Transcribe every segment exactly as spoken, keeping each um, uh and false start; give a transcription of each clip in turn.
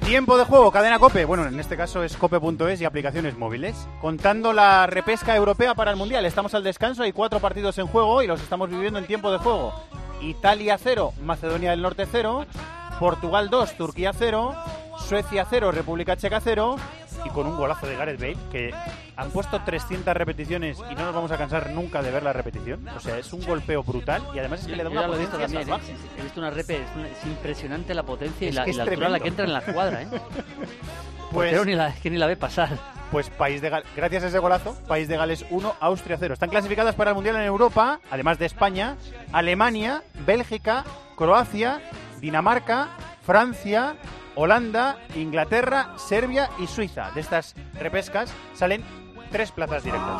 Tiempo de juego, cadena COPE. Bueno, en este caso es cope punto es y aplicaciones móviles. Contando la repesca europea para el Mundial. Estamos al descanso, hay cuatro partidos en juego y los estamos viviendo en tiempo de juego. Italia cero, Macedonia del Norte cero, Portugal dos, Turquía cero, Suecia cero, República Checa cero. Y con un golazo de Gareth Bale, que han puesto trescientas repeticiones y no nos vamos a cansar nunca de ver la repetición. O sea, es un golpeo brutal y además es que le da una potencia también, salvaje. ¿eh? He visto una repe, es, una, es impresionante la potencia y es la, que y la altura a la que entra en la cuadra, ¿eh? Pues Pero ni la, es que ni la ve pasar. Pues País de Gales, gracias a ese golazo, País de Gales uno, Austria cero. Están clasificadas para el Mundial en Europa, además de España, Alemania, Bélgica, Croacia, Dinamarca, Francia, Holanda, Inglaterra, Serbia y Suiza. De estas repescas salen tres plazas directas.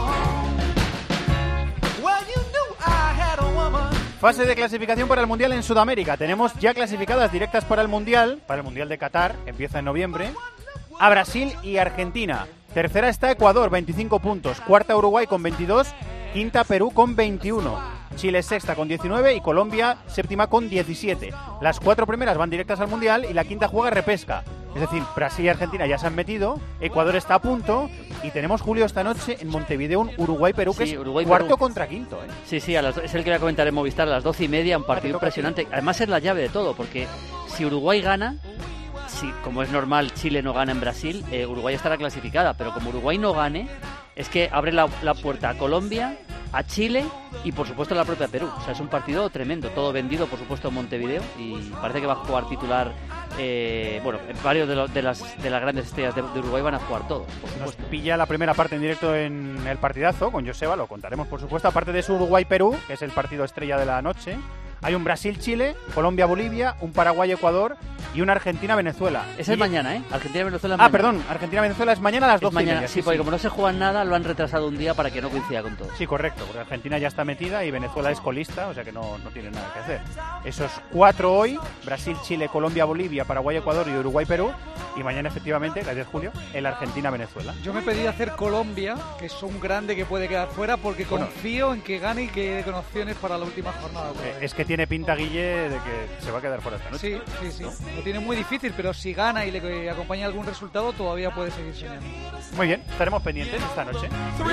Fase de clasificación para el Mundial en Sudamérica. Tenemos ya clasificadas directas para el Mundial, para el Mundial de Qatar, que empieza en noviembre, a Brasil y Argentina. Tercera está Ecuador, veinticinco puntos. Cuarta Uruguay con veintidós. Quinta Perú con veintiuno. Chile sexta con diecinueve y Colombia séptima con diecisiete. Las cuatro primeras van directas al Mundial y la quinta juega repesca. Es decir, Brasil y Argentina ya se han metido, Ecuador está a punto y tenemos, Julio, esta noche en Montevideo un Uruguay-Perú que sí, es Uruguay, cuarto Perú. Contra quinto. ¿eh? Sí, sí, a las, es el que voy a comentar en Movistar a las doce y media, un partido impresionante. Además es la llave de todo, porque si Uruguay gana, si como es normal Chile no gana en Brasil, eh, Uruguay estará clasificada, pero como Uruguay no gane, es que abre la, la puerta a Colombia, a Chile y por supuesto a la propia Perú. O sea, es un partido tremendo, todo vendido por supuesto en Montevideo y parece que va a jugar titular, eh, bueno, varios de, lo, de, las, de las grandes estrellas de, de Uruguay van a jugar todos, por supuesto. Nos pilla la primera parte en directo en el partidazo con Joseba, lo contaremos por supuesto, aparte de su Uruguay-Perú, que es el partido estrella de la noche. Hay un Brasil-Chile, Colombia-Bolivia, un Paraguay-Ecuador y una Argentina-Venezuela. Esa es mañana, ¿eh? Argentina-Venezuela es Ah, mañana. perdón, Argentina-Venezuela es mañana a las doce y media. Sí, sí, porque sí. Como no se juegan nada, lo han retrasado un día para que no coincida con todo. Sí, correcto, porque Argentina ya está metida y Venezuela es colista, o sea que no, no tiene nada que hacer. Esos cuatro hoy, Brasil, Chile, Colombia, Bolivia, Paraguay, Ecuador y Uruguay-Perú. Y mañana, efectivamente, el diez de julio, el Argentina-Venezuela. Yo me pedí hacer Colombia, que es un grande que puede quedar fuera, porque bueno, confío en que gane y que con opciones para la última jornada. Eh, es que tiene pinta, Guille, de que se va a quedar fuera esta noche. Sí, sí, sí. ¿No? Lo tiene muy difícil, pero si gana y le acompaña algún resultado, todavía puede seguir soñando. Muy bien, estaremos pendientes esta noche.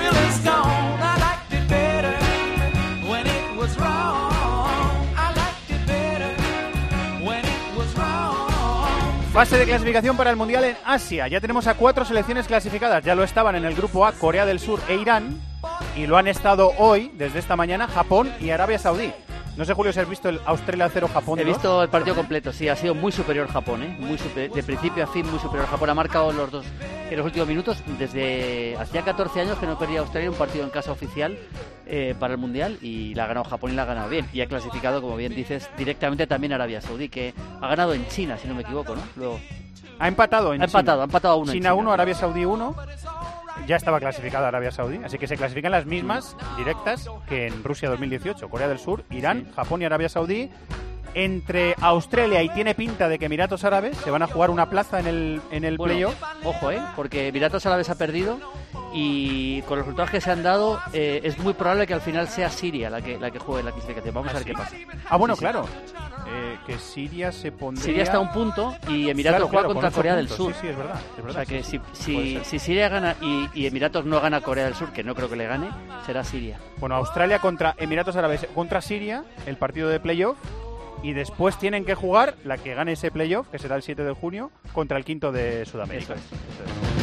Fase de clasificación para el Mundial en Asia. Ya tenemos a cuatro selecciones clasificadas. Ya lo estaban en el grupo A, Corea del Sur e Irán. Y lo han estado hoy, desde esta mañana, Japón y Arabia Saudí. No sé, Julio, si has visto el Australia cero Japón. He visto el partido completo, sí, ha sido muy superior Japón, ¿eh? Muy super, de principio a fin, muy superior Japón. Ha marcado los dos en los últimos minutos. Desde hacía catorce años que no perdía Australia un partido en casa oficial eh, para el Mundial y la ha ganado Japón y la ha ganado bien. Y ha clasificado, como bien dices, directamente también a Arabia Saudí, que ha ganado en China, si no me equivoco, ¿no? Luego... Ha empatado en ha China. Empatado, ha empatado a uno China uno, Arabia Saudí uno. Ya estaba clasificada Arabia Saudí, así que se clasifican las mismas directas que en Rusia dos mil dieciocho. Corea del Sur, Irán, sí. Japón y Arabia Saudí. Entre Australia y tiene pinta de que Emiratos Árabes se van a jugar una plaza en el, en el bueno, playoff. Ojo, ¿eh? Porque Emiratos Árabes ha perdido y con los resultados que se han dado eh, es muy probable que al final sea Siria la que la que juegue la clasificación. Vamos ¿Ah, a ver sí? qué pasa. Ah, bueno, sí, claro. Sí. Eh, que Siria se pondría... Siria está a un punto y Emiratos claro, juega claro, contra Corea puntos. del Sur. Sí, sí, es verdad. Es verdad o sea que sí, si, si, si Siria gana y, y Emiratos no gana a Corea del Sur, que no creo que le gane, será Siria. Bueno, Australia contra Emiratos Árabes, contra Siria, el partido de playoff. Y después tienen que jugar la que gane ese playoff, que será el siete de junio, contra el quinto de Sudamérica. Eso es. Eso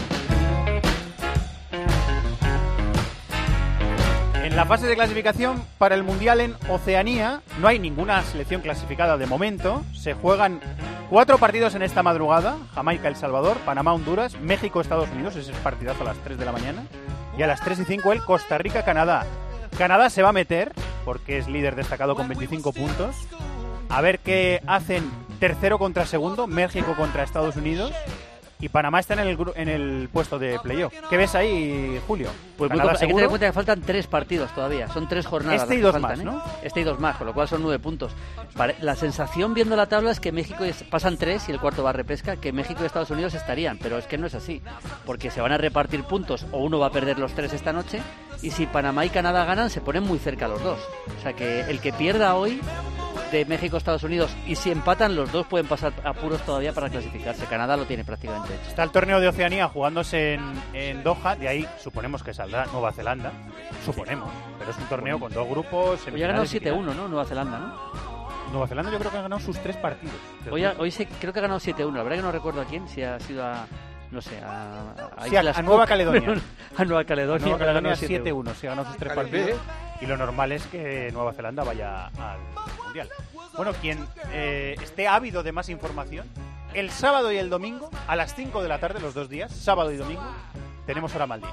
es. En la fase de clasificación para el Mundial en Oceanía no hay ninguna selección clasificada de momento. Se juegan cuatro partidos en esta madrugada: Jamaica, El Salvador, Panamá, Honduras, México, Estados Unidos. Ese es partidazo a las tres de la mañana. Y a las tres y cinco el Costa Rica, Canadá. Canadá se va a meter porque es líder destacado con veinticinco puntos. A ver qué hacen tercero contra segundo, México contra Estados Unidos. Y Panamá está en el en el puesto de playoff. ¿Qué ves ahí, Julio? Pues muy, hay que tener en cuenta que faltan tres partidos todavía. Son tres jornadas. Este y dos faltan, más, ¿eh? ¿no? Este y dos más, con lo cual son nueve puntos. La sensación viendo la tabla es que México pasan tres y el cuarto va a repesca, que México y Estados Unidos estarían, pero es que no es así, porque se van a repartir puntos o uno va a perder los tres esta noche y si Panamá y Canadá ganan se ponen muy cerca los dos. O sea que el que pierda hoy de México, Estados Unidos, y si empatan los dos pueden pasar apuros todavía para clasificarse. Canadá lo tiene prácticamente hecho. Está el torneo de Oceanía jugándose en, en Doha, de ahí suponemos que saldrá Nueva Zelanda, suponemos, pero es un torneo con dos grupos. Hoy ha ganado siete uno, ¿no? Nueva Zelanda, ¿no? Nueva Zelanda yo creo que ha ganado sus tres partidos. Hoy, ha, hoy se, creo que ha ganado siete uno, la verdad que no recuerdo a quién, si ha sido a... No sé, a, a, sí, a, a Nueva Caledonia. a Nueva Caledonia. A Nueva Caledonia siete uno, sí, ha ganado sus tres partidos. Y lo normal es que Nueva Zelanda vaya al Mundial. Bueno, quien eh, esté ávido de más información, el sábado y el domingo, a las cinco de la tarde, los dos días, sábado y domingo, tenemos hora Maldini.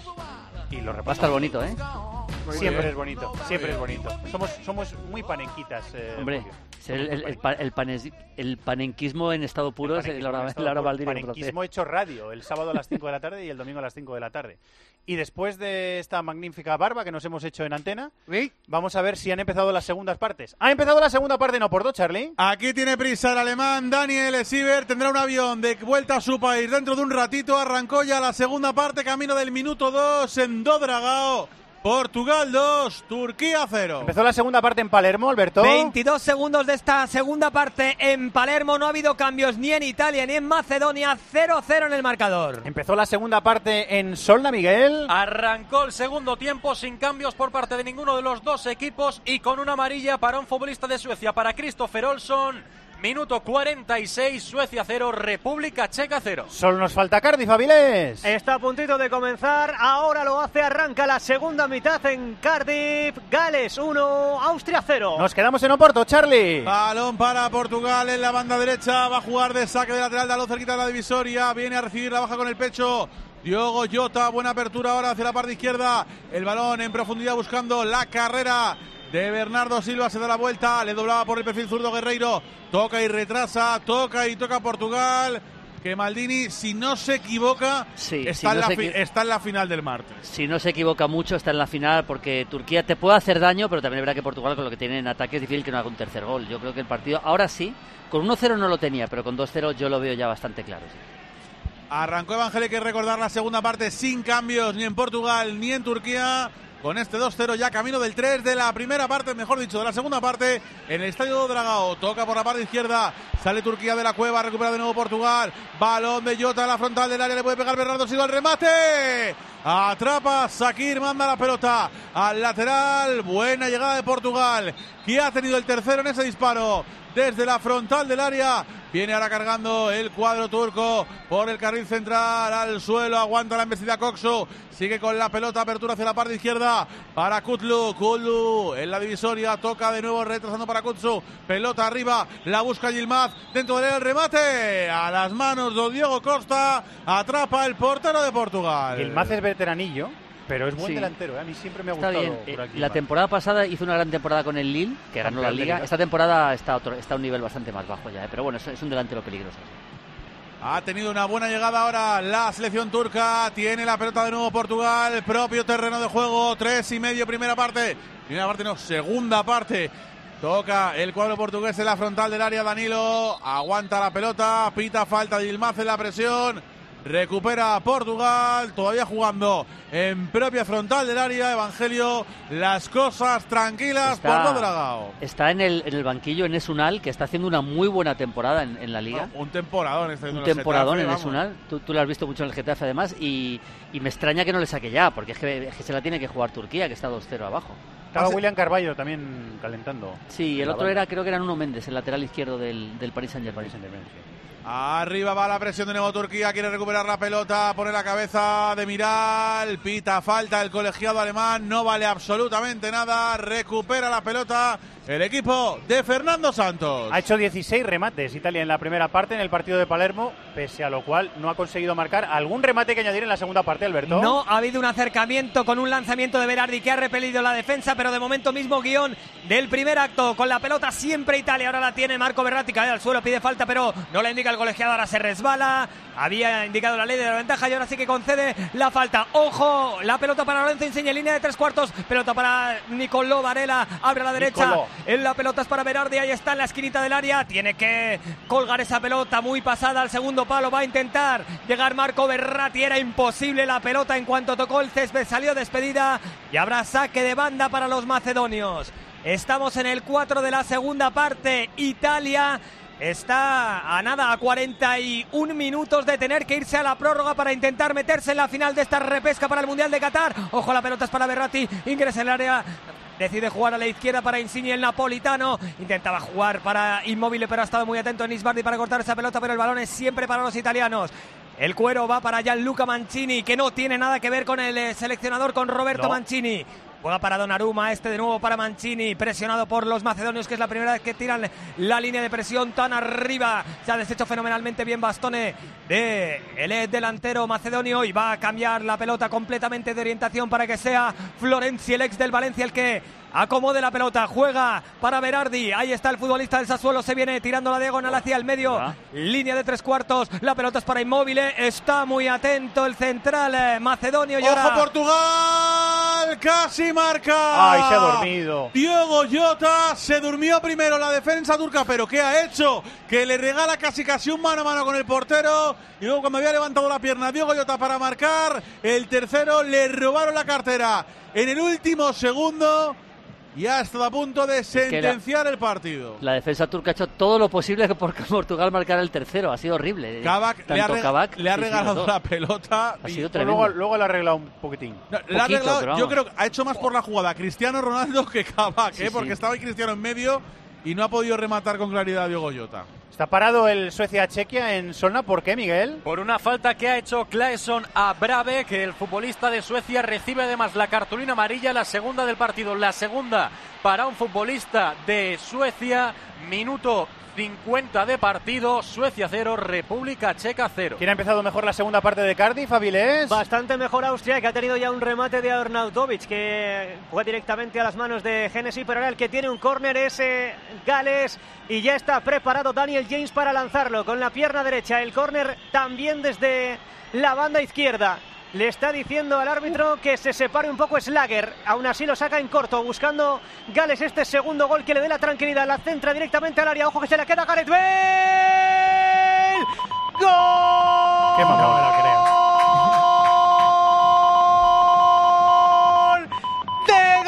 Y lo repasamos. Va a estar bonito, ¿eh? Muy siempre bien. Es bonito, siempre es bonito. Somos somos muy panenquitas. Eh, Hombre, el, el, el, pa, el, panes, el panenquismo en estado puro es la hora, la hora Maldini. El panenquismo hecho radio, el sábado a las cinco de la tarde y el domingo a las cinco de la tarde. Y después de esta magnífica barba que nos hemos hecho en antena, ¿Sí? Vamos a ver si han empezado las segundas partes. ¿Ha empezado la segunda parte en Oporto, Charlie? Aquí tiene prisa el alemán Daniel Siever. Tendrá un avión de vuelta a su país dentro de un ratito. Arrancó ya la segunda parte, camino del minuto dos en Dodragao. Portugal dos, Turquía cero. Empezó la segunda parte en Palermo, Alberto. veintidós segundos de esta segunda parte en Palermo. No ha habido cambios ni en Italia ni en Macedonia. cero cero en el marcador. Empezó la segunda parte en Solna, Miguel. Arrancó el segundo tiempo sin cambios por parte de ninguno de los dos equipos y con una amarilla para un futbolista de Suecia, para Christopher Olsson. Minuto cuarenta y seis, Suecia cero, República Checa cero. Solo nos falta Cardiff, Avilés. Está a puntito de comenzar, ahora lo hace, arranca la segunda mitad en Cardiff. Gales uno, Austria cero. Nos quedamos en Oporto, Charlie. Balón para Portugal en la banda derecha, va a jugar de saque de lateral, Dalot cerquita de la divisoria, viene a recibir la baja con el pecho. Diogo Jota, buena apertura ahora hacia la parte izquierda, el balón en profundidad buscando la carrera de Bernardo Silva, se da la vuelta, le doblaba por el perfil zurdo Guerreiro, toca y retrasa, toca y toca Portugal, que Maldini, si no se equivoca, sí, está, si en no la se fi- equi- está en la final del martes. Si no se equivoca mucho, está en la final, porque Turquía te puede hacer daño, pero también es verdad que Portugal, con lo que tiene en ataque, es difícil que no haga un tercer gol. Yo creo que el partido, ahora sí, con uno cero no lo tenía, pero con dos cero yo lo veo ya bastante claro. Sí. Arrancó Evangel, hay que recordar la segunda parte sin cambios, ni en Portugal ni en Turquía. Con este dos cero ya camino del tres de la primera parte, mejor dicho, de la segunda parte en el estadio de Dragao. Toca por la parte izquierda, sale Turquía de la cueva, recupera de nuevo Portugal. Balón de Jota a la frontal del área, le puede pegar Bernardo Silva al remate. Atrapa Sakir, manda la pelota al lateral. Buena llegada de Portugal, que ha tenido el tercero en ese disparo desde la frontal del área. Viene ahora cargando el cuadro turco por el carril central al suelo. Aguanta la embestida Coxo. Sigue con la pelota. Apertura hacia la parte izquierda para Kutlu. Kutlu en la divisoria. Toca de nuevo retrasando para Kutsu. Pelota arriba. La busca Yilmaz. Dentro del el remate. A las manos de Diego Costa. Atrapa el portero de Portugal. Yilmaz es veteranillo, pero es buen Sí. delantero, ¿eh? A mí siempre me ha Está gustado. bien. por aquí, La Yilmaz. temporada pasada hizo una gran temporada con el Lille, que ganó la Campeón de Liga. Liga. Esta temporada está, otro, está a un nivel bastante más bajo ya, ¿eh? Pero bueno, es, es un delantero peligroso. Ha tenido una buena llegada ahora la selección turca. Tiene la pelota de nuevo Portugal. Propio terreno de juego. Tres y medio primera parte. Primera parte no, segunda parte. Toca el cuadro portugués en la frontal del área. Danilo aguanta la pelota. Pita falta de Yilmaz en la presión. Recupera Portugal, todavía jugando en propia frontal del área. Evangelio, las cosas tranquilas Está- por Dodragao. Está en el, en el banquillo en Esunal, que está haciendo una muy buena temporada en, en la Liga. Bueno, un temporadón. Este Un temporadón en Esunal. Tú, tú lo has visto mucho en el Getafe además. Y, y me extraña que no le saque ya, porque es que, es que se la tiene que jugar Turquía, que está dos cero abajo. Estaba William Carballo también calentando. Sí, en el la otro banda. era, creo que era Nuno Méndez, el lateral izquierdo del, del Paris Saint-Germain. Arriba va la presión de nuevo Turquía, quiere recuperar la pelota, pone la cabeza de Miral, pita falta el colegiado alemán, no vale absolutamente nada, recupera la pelota el equipo de Fernando Santos. Ha hecho dieciséis remates Italia en la primera parte en el partido de Palermo, pese a lo cual no ha conseguido marcar. ¿Algún remate que añadir en la segunda parte, Alberto? No ha habido un acercamiento con un lanzamiento de Berardi que ha repelido la defensa, pero de momento mismo guión del primer acto. Con la pelota siempre Italia, ahora la tiene Marco Verratti, cae al suelo, pide falta, pero no la indica el colegiado, ahora se resbala. Había indicado la ley de la ventaja y ahora sí que concede la falta. ¡Ojo! La pelota para Lorenzo Insigne, línea de tres cuartos, pelota para Nicolò Varela, abre a la derecha. Nicolò. En la pelota es para Berardi, ahí está en la esquinita del área, tiene que colgar esa pelota muy pasada al segundo palo, va a intentar llegar Marco Verratti, era imposible la pelota en cuanto tocó el césped, salió despedida y habrá saque de banda para los macedonios. Estamos en el cuatro de la segunda parte. Italia está a nada, a cuarenta y un minutos de tener que irse a la prórroga para intentar meterse en la final de esta repesca para el Mundial de Qatar. Ojo, la pelota es para Verratti, ingresa en el área. Decide jugar a la izquierda para Insigne, el napolitano. Intentaba jugar para Immobile, pero ha estado muy atento en Isbardi para cortar esa pelota, pero el balón es siempre para los italianos. El cuero va para Gianluca Mancini, que no tiene nada que ver con el seleccionador, con Roberto no. Mancini. Juega para Donnarumma, este de nuevo para Mancini, presionado por los macedonios, que es la primera vez que tiran la línea de presión tan arriba. Se ha deshecho fenomenalmente bien Bastone de el delantero macedonio y va a cambiar la pelota completamente de orientación para que sea Florenzi, el ex del Valencia, el que acomode la pelota. Juega para Berardi, ahí está el futbolista del Sassuolo, se viene tirando la diagonal hacia el medio, ¿Ah? línea de tres cuartos, la pelota es para Immobile, está muy atento el central eh, macedonio. Y ¡ojo ahora... Portugal! ¡Casi marca! ¡Ay, se ha dormido! Diogo Jota se durmió primero la defensa turca, pero ¿qué ha hecho? Que le regala casi casi un mano a mano con el portero, y luego cuando había levantado la pierna Diogo Jota para marcar el tercero, le robaron la cartera en el último segundo. Y ha estado a punto de sentenciar la, el partido. La defensa turca ha hecho todo lo posible por que Portugal marcara el tercero. Ha sido horrible. Kabak le ha, reg Kabak, le ha sí, regalado sí, la pelota. Ha y sido tremendo. Luego, luego le ha arreglado un poquitín. No, Poquito, le ha arreglado, yo creo que ha hecho más por la jugada Cristiano Ronaldo que Kabak, sí, ¿eh? porque sí. estaba ahí Cristiano en medio y no ha podido rematar con claridad a Diogo Jota. Está parado el Suecia-Chequia en Solna. ¿Por qué, Miguel? Por una falta que ha hecho Claesson a Brave, que el futbolista de Suecia recibe además la cartulina amarilla, la segunda del partido, la segunda para un futbolista de Suecia. Minuto cincuenta de partido, Suecia cero, República Checa cero. ¿Quién ha empezado mejor la segunda parte de Cardiff, Avilés? Bastante mejor Austria, que ha tenido ya un remate de Arnautovic, que fue directamente a las manos de Hennessy, pero ahora el que tiene un córner es eh, Gales, y ya está preparado Daniel James para lanzarlo con la pierna derecha. El córner también desde la banda izquierda. Le está diciendo al árbitro que se separe un poco Slager. Aún así lo saca en corto, buscando Gales este segundo gol que le dé la tranquilidad. La centra directamente al área. Ojo que se la queda Gareth Bale. ¡Gol! ¡Qué mamá me la creo! ¡De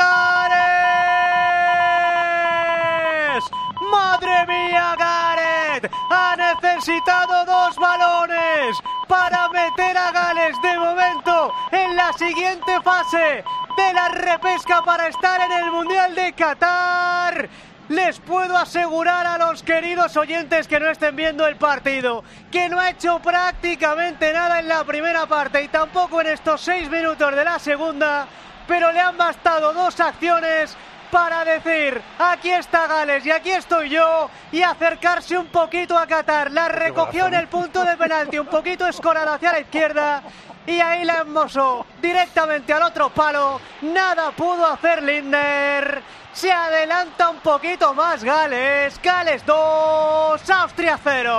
Gareth! ¡Madre mía, Gareth! Ha necesitado dos balones para meter a Gales de momento en la siguiente fase de la repesca para estar en el Mundial de Qatar. Les puedo asegurar a los queridos oyentes que no estén viendo el partido que no ha hecho prácticamente nada en la primera parte y tampoco en estos seis minutos de la segunda, pero le han bastado dos acciones para decir, aquí está Gales y aquí estoy yo, y acercarse un poquito a Qatar. La recogió en el punto de penalti, un poquito escorada hacia la izquierda, y ahí la hermosó directamente al otro palo. Nada pudo hacer Lindner. Se adelanta un poquito más Gales. Gales dos, Austria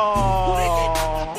cero.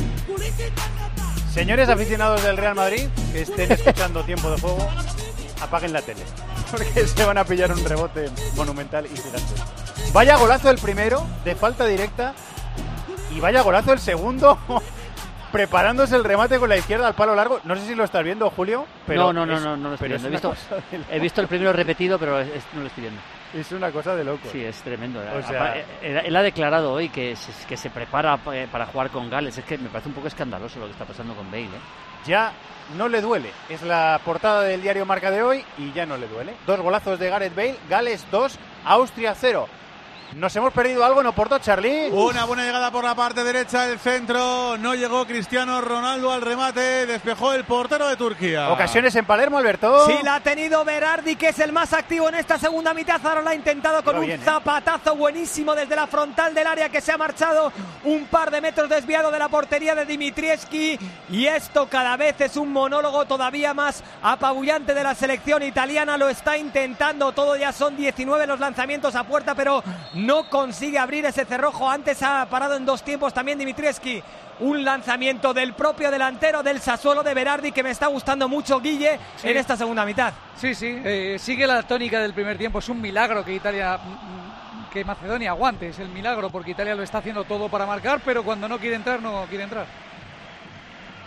Señores aficionados del Real Madrid que estén escuchando Tiempo de Juego, apaguen la tele, porque se van a pillar un rebote monumental y gigante. Vaya golazo el primero, de falta directa, y vaya golazo el segundo, preparándose el remate con la izquierda al palo largo. No sé si lo estás viendo, Julio, pero... No, no, no, es, no, no lo estoy viendo. He visto, de he visto el primero repetido, pero es, no lo estoy viendo. Es una cosa de loco. Sí, es tremendo. O sea, él ha declarado hoy que se, que se prepara para jugar con Gales. Es que me parece un poco escandaloso lo que está pasando con Bale, ¿eh? Ya no le duele. Es la portada del diario Marca de hoy y ya no le duele. Dos golazos de Gareth Bale, Gales dos, Austria cero. ¿Nos hemos perdido algo en Oporto, Charlie? Una buena llegada por la parte derecha del centro. No llegó Cristiano Ronaldo al remate. Despejó el portero de Turquía. ¿Ocasiones en Palermo, Alberto? Sí, la ha tenido Berardi, que es el más activo en esta segunda mitad. Ahora la ha intentado con un bien, zapatazo ¿eh? buenísimo desde la frontal del área, que se ha marchado un par de metros desviado de la portería de Dimitrievski. Y esto cada vez es un monólogo todavía más apabullante de la selección italiana. Lo está intentando todo. Ya son diecinueve los lanzamientos a puerta, pero no consigue abrir ese cerrojo. Antes ha parado en dos tiempos también Dimitrievski. Un lanzamiento del propio delantero del Sassuolo, de Berardi, que me está gustando mucho, Guille, sí. en esta segunda mitad. Sí, sí, eh, sigue la tónica del primer tiempo. Es un milagro que Italia, que Macedonia aguante. Es el milagro, porque Italia lo está haciendo todo para marcar, pero cuando no quiere entrar, no quiere entrar.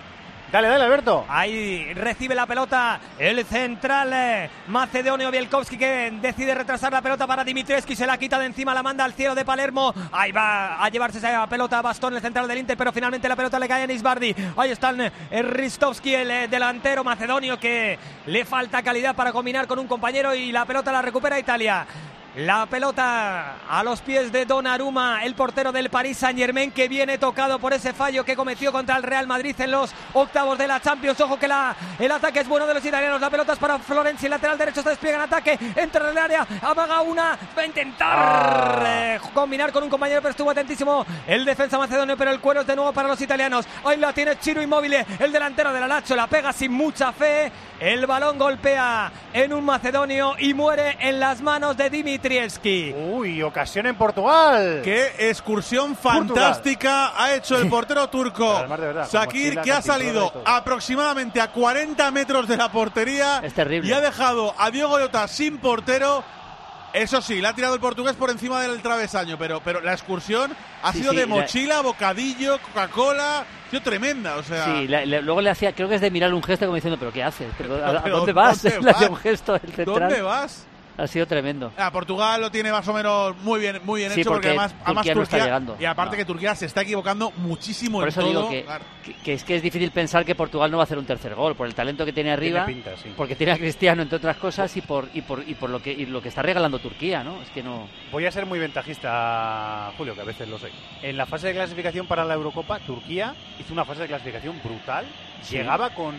Dale, dale, Alberto. Ahí recibe la pelota el central eh, macedonio Bielkowski, que decide retrasar la pelota para Dimitrievski, se la quita de encima, la manda al cielo de Palermo. Ahí va a llevarse esa pelota a Bastón, el central del Inter, pero finalmente la pelota le cae a Nisbardi. Ahí está el, el Ristovski, el eh, delantero macedonio, que le falta calidad para combinar con un compañero, y la pelota la recupera Italia. La pelota a los pies de Donnarumma, el portero del Paris Saint-Germain, que viene tocado por ese fallo que cometió contra el Real Madrid en los octavos de la Champions. Ojo que la, el ataque es bueno de los italianos. La pelota es para Florenzi, lateral derecho, se despliega en ataque, entra en el área, amaga una, va a intentar ah. eh, combinar con un compañero, pero estuvo atentísimo el defensa macedonio, pero el cuero es de nuevo para los italianos. Ahí la tiene Ciro Immobile, el delantero de la Lazio, la pega sin mucha fe. El balón golpea en un macedonio y muere en las manos de Dimitrievski. Uy, ocasión en Portugal. Qué excursión fantástica Portugal. Ha hecho el portero turco Shaqiri, que ha salido aproximadamente a cuarenta metros de la portería. Es terrible. Y ha dejado a Diogo Jota sin portero. Eso sí, le ha tirado el portugués por encima del travesaño, pero, pero la excursión ha sí, sido sí, de mochila, la... bocadillo, Coca-Cola, ha sido tremenda, o sea... Sí, la, la, luego le hacía, creo que es de mirar un gesto como diciendo, ¿pero qué haces? ¿Pero, a, pero, ¿A dónde vas? ¿dónde Le vas? hacía un gesto el central. ¿Dónde vas? Ha sido tremendo. Ah, Portugal lo tiene más o menos muy bien, muy bien sí, hecho, porque, porque además Turquía, además no Turquía está llegando. Y aparte no. que Turquía se está equivocando muchísimo por en todo. Por eso digo que, claro. que, que es que es difícil pensar que Portugal no va a hacer un tercer gol por el talento que tiene arriba, tiene pinta, sí. porque tiene a Cristiano entre otras cosas y por y por y por lo que y lo que está regalando Turquía, ¿no? Es que no. Voy a ser muy ventajista, Julio, que a veces lo soy. En la fase de clasificación para la Eurocopa, Turquía hizo una fase de clasificación brutal. Sí. Llegaba con...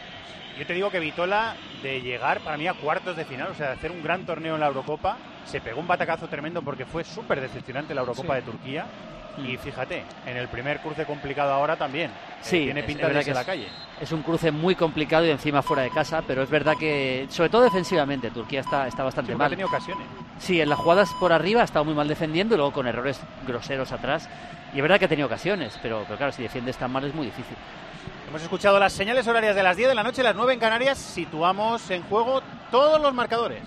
Yo te digo que Vitola, de llegar para mí a cuartos de final, o sea, de hacer un gran torneo en la Eurocopa, se pegó un batacazo tremendo porque fue súper decepcionante la Eurocopa sí. de Turquía. Y fíjate, en el primer cruce complicado ahora también. Sí, eh, tiene pinta de irse a la calle. Es un cruce muy complicado y encima fuera de casa, pero es verdad que, sobre todo defensivamente, Turquía está, está bastante sí, mal. Ha tenido ocasiones. Sí, en las jugadas por arriba ha estado muy mal defendiendo y luego con errores groseros atrás. Y es verdad que ha tenido ocasiones, pero, pero claro, si defiendes tan mal es muy difícil. Hemos escuchado las señales horarias de las diez de la noche, las nueve en Canarias. Situamos en juego todos los marcadores.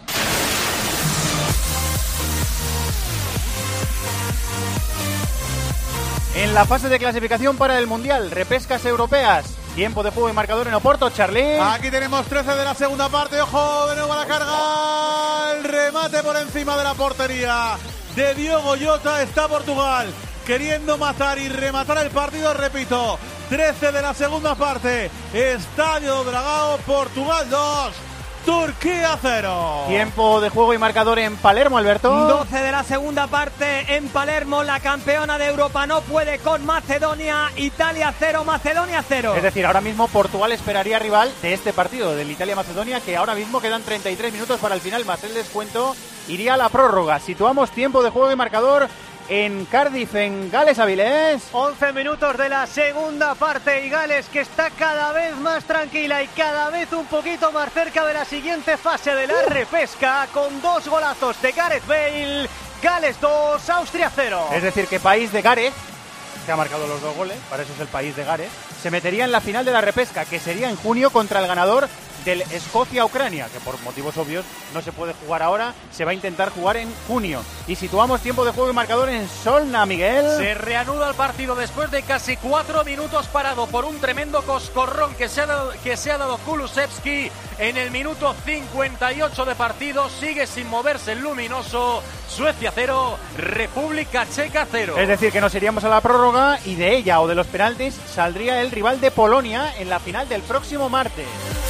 En la fase de clasificación para el Mundial, repescas europeas. Tiempo de juego y marcador en Oporto, Charly. Aquí tenemos trece de la segunda parte. Ojo, de nuevo a la carga. El remate por encima de la portería de Diogo Jota. Está Portugal queriendo matar y rematar el partido. Repito, trece de la segunda parte. Estadio Dragao, Portugal dos, Turquía cero. Tiempo de juego y marcador en Palermo, Alberto. doce de la segunda parte en Palermo. La campeona de Europa no puede con Macedonia. Italia cero, Macedonia cero. Es decir, ahora mismo Portugal esperaría rival de este partido, del Italia-Macedonia, que ahora mismo quedan treinta y tres minutos para el final, más el descuento. Iría a la prórroga. Situamos tiempo de juego y marcador en Cardiff, en Gales, Avilés. once minutos de la segunda parte y Gales, que está cada vez más tranquila y cada vez un poquito más cerca de la siguiente fase de la uh. repesca, con dos golazos de Gareth Bale. Gales dos, Austria cero. Es decir, que país de Gareth, que ha marcado los dos goles, para eso es el país de Gareth, se metería en la final de la repesca, que sería en junio contra el ganador del Escocia-Ucrania, que por motivos obvios no se puede jugar ahora, se va a intentar jugar en junio. Y situamos tiempo de juego y marcador en Solna, Miguel. Se reanuda el partido después de casi cuatro minutos parado por un tremendo coscorrón que se ha dado, que se ha dado Kulusevski en el minuto cincuenta y ocho de partido. Sigue sin moverse el luminoso. Suecia cero, República Checa cero. Es decir, que nos iríamos a la prórroga y de ella o de los penaltis saldría el rival de Polonia en la final del próximo martes.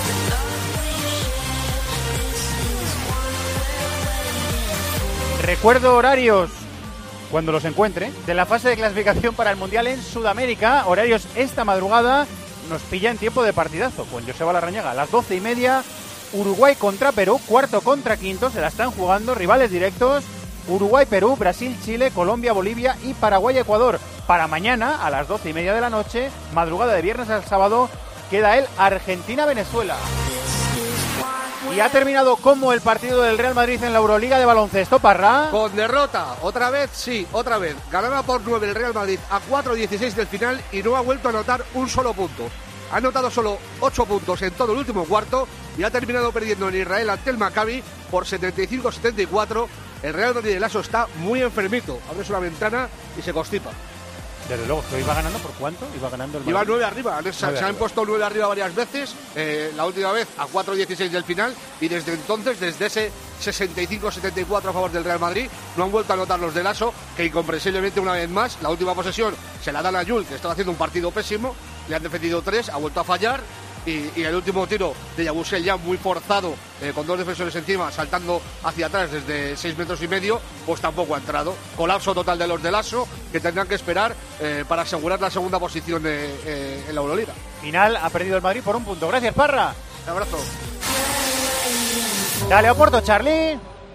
Recuerdo horarios, cuando los encuentre, de la fase de clasificación para el Mundial en Sudamérica. Horarios esta madrugada, nos pilla en tiempo de partidazo con Joseba Larrañaga. A las doce y media, Uruguay contra Perú, cuarto contra quinto, se la están jugando, rivales directos. Uruguay, Perú, Brasil, Chile, Colombia, Bolivia y Paraguay, Ecuador. Para mañana, a las doce y media de la noche, madrugada de viernes al sábado, queda el Argentina-Venezuela. Y ha terminado como el partido del Real Madrid en la Euroliga de baloncesto, Parra. Con derrota, otra vez, sí, otra vez. Ganaba por nueve el Real Madrid a cuatro dieciséis del final y no ha vuelto a anotar un solo punto. Ha anotado solo ocho puntos en todo el último cuarto y ha terminado perdiendo en Israel ante el Maccabi por setenta y cinco a setenta y cuatro. El Real Madrid de Lasso está muy enfermito. Abre una ventana y se constipa. Desde luego, que iba ganando por cuánto, iba ganando el Madrid. Iba nueve arriba, se, se arriba. han puesto nueve arriba varias veces, eh, la última vez a cuatro dieciséis del final, y desde entonces, desde ese sesenta y cinco setenta y cuatro a favor del Real Madrid, no han vuelto a anotar los de Lasso, que incomprensiblemente una vez más, la última posesión se la dan a Jul, que estaba haciendo un partido pésimo, le han defendido tres, ha vuelto a fallar. Y, y el último tiro de Yabusel ya muy forzado, eh, con dos defensores encima, saltando hacia atrás desde seis metros y medio, pues tampoco ha entrado. Colapso total de los de Lasso, que tendrán que esperar eh, para asegurar la segunda posición de, eh, en la Euroliga. Final, ha perdido el Madrid por un punto. Gracias, Parra. Un abrazo. Dale, Oporto, Charlie.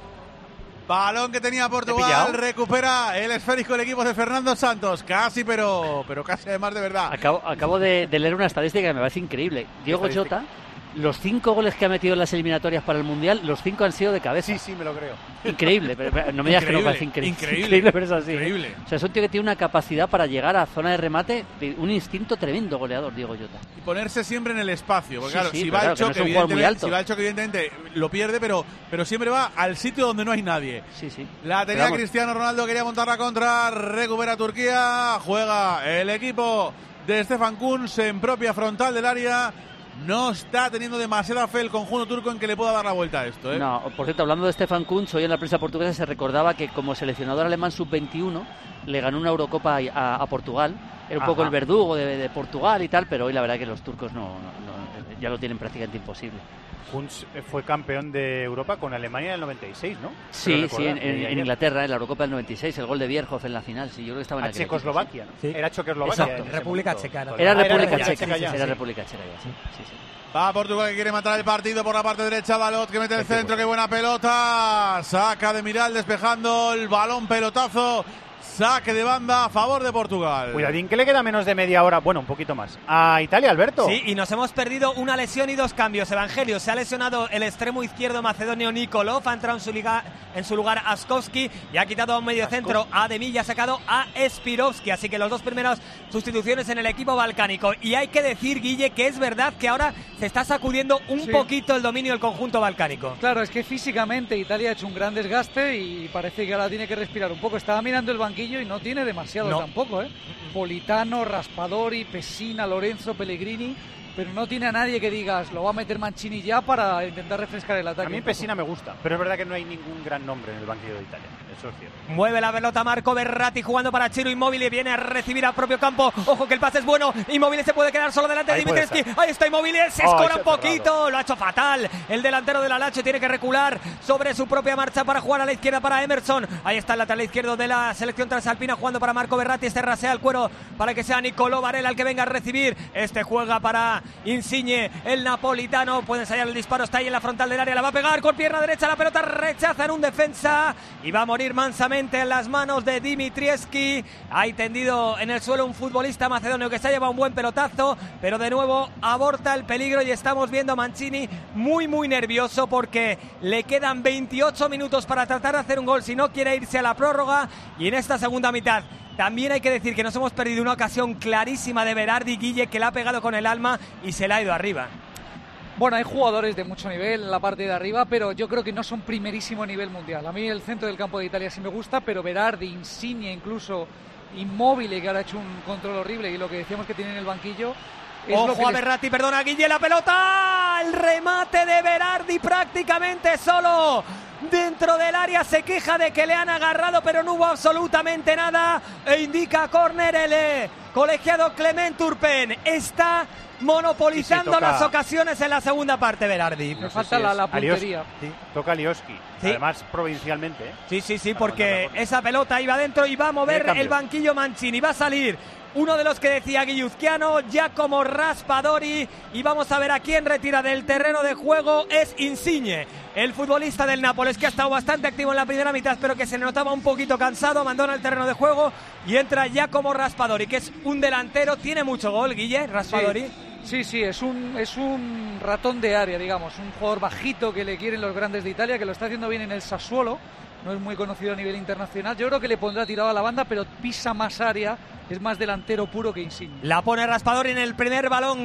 Balón que tenía Portugal, recupera el esférico el equipo de Fernando Santos. Casi, pero pero casi además de verdad. Acabo, acabo de, de leer una estadística que me parece increíble. Diego Jota, los cinco goles que ha metido en las eliminatorias para el Mundial, los cinco han sido de cabeza. Sí, sí, me lo creo. Increíble, pero, pero no me digas que no parece increíble. Increíble, increíble pero es así. Increíble. O sea, es un tío que tiene una capacidad para llegar a zona de remate, un instinto tremendo goleador, Diego Jota. Y ponerse siempre en el espacio, porque Sí, claro, sí, si, pero va claro, el que no choque, es un jugador muy evidentemente, alto. si va el choque, evidentemente lo pierde, pero, pero siempre va al sitio donde no hay nadie. Sí, sí. La tenía Vamos. Cristiano Ronaldo, quería montar la contra, recupera Turquía, juega el equipo de Stefan Kuntz en propia frontal del área. No está teniendo demasiada fe el conjunto turco en que le pueda dar la vuelta a esto, ¿eh? No, por cierto, hablando de Stefan Kuntz, hoy en la prensa portuguesa se recordaba que como seleccionador alemán sub veintiuno le ganó una Eurocopa a, a Portugal. Era un Ajá. poco el verdugo de, de Portugal y tal, pero hoy la verdad que los turcos no, no- no- ya lo tienen prácticamente imposible. Kuntz fue campeón de Europa con Alemania en el noventa y seis, ¿no? Sí, Creo sí, recordar, en, en- leí en ayer. Inglaterra, en la Eurocopa del noventa y seis, el gol de Bierhoff en la final. Sí, yo creo que estaba en A aquel Checoslovaquia, ¿no? Sí. Era Checoslovaquia. Exacto. en ese República momento. Checa, ¿no? Era Ah, República ya, Checa, ya, era sí. República Checa ya, sí, sí, sí. Va Portugal que quiere matar el partido por la parte derecha. Dalot que mete el centro. Qué buena pelota. Saca de Miral despejando el balón. Pelotazo. Saque de banda a favor de Portugal. Cuidadín que le queda menos de media hora, bueno, un poquito más. A Italia, Alberto. Sí, y nos hemos perdido una lesión y dos cambios. Evangelio, se ha lesionado el extremo izquierdo macedonio Nikolov, ha entrado en su, liga, en su lugar Askovski y ha quitado a un mediocentro a Demir y ha sacado a Spirovski. Así que los dos primeras sustituciones en el equipo balcánico. Y hay que decir, Guille, que es verdad que ahora se está sacudiendo un Sí. poquito el dominio del conjunto balcánico. Claro, es que físicamente Italia ha hecho un gran desgaste y parece que ahora tiene que respirar un poco. Estaba mirando el banquillo y no tiene demasiado No. tampoco, ¿eh? Politano, Raspadori, Pessina, Lorenzo, Pellegrini, pero no tiene a nadie que digas, lo va a meter Mancini ya para intentar refrescar el ataque. A mí un poco. Pessina me gusta, pero es verdad que no hay ningún gran nombre en el banquillo de Italia. Eso es cierto. Mueve la pelota Marco Verratti jugando para Ciro Immobile, viene a recibir a propio campo. Ojo que el pase es bueno, Immobile se puede quedar solo delante de Ahí puede Dimitrescu. Ahí está Immobile, se Oh, escora se un ha poquito, lo ha hecho fatal. El delantero de la Lazio tiene que recular sobre su propia marcha para jugar a la izquierda para Emerson. Ahí está el lateral izquierdo de la selección transalpina jugando para Marco Verratti. Este rasea el cuero para que sea Nicolò Varela el que venga a recibir. Este juega para Insigne, el napolitano. Puede ensayar el disparo, está ahí en la frontal del área, la va a pegar con pierna derecha, la pelota rechaza en un defensa y va a morir mansamente en las manos de Dimitrievski. Hay tendido en el suelo un futbolista macedonio que se ha llevado un buen pelotazo, pero de nuevo aborta el peligro y estamos viendo a Mancini muy muy nervioso porque le quedan veintiocho minutos para tratar de hacer un gol si no quiere irse a la prórroga. Y en esta segunda mitad también hay que decir que nos hemos perdido una ocasión clarísima de Berardi, Guille, que la ha pegado con el alma y se la ha ido arriba. Bueno, hay jugadores de mucho nivel en la parte de arriba, pero yo creo que no son primerísimo nivel mundial. A mí el centro del campo de Italia sí me gusta, pero Berardi, Insigne, incluso Immobile, que ahora ha hecho un control horrible, y lo que decíamos que tiene en el banquillo es Ojo lo que a les- Berratti, perdona Guille, la pelota, el remate de Berardi prácticamente solo dentro del área, se queja de que le han agarrado pero no hubo absolutamente nada e indica córner el eh, colegiado Clement Turpin. Está monopolizando Sí, sí, toca- las ocasiones en la segunda parte Berardi. Me falta la, la Alioski, puntería. sí, toca Alioski. Sí. Además, provincialmente. ¿eh? Sí, sí, sí, Para porque mandar la bola. esa pelota iba dentro y va a mover cambio. el banquillo Mancini. Va a salir uno de los que decía Guilluzquiano, Giacomo Raspadori. Y vamos a ver a quién retira del terreno de juego. Es Insigne, el futbolista del Nápoles, que ha estado bastante activo en la primera mitad, pero que se le notaba un poquito cansado. Abandona el terreno de juego y entra Giacomo Raspadori, que es un delantero. Tiene mucho gol, Guille, Raspadori. Sí, sí, es un, es un ratón de área, digamos, un jugador bajito que le quieren los grandes de Italia, que lo está haciendo bien en el Sassuolo, no es muy conocido a nivel internacional. Yo creo que le pondrá tirado a la banda, pero pisa más área, es más delantero puro que Insigne. La pone Raspadori en el primer balón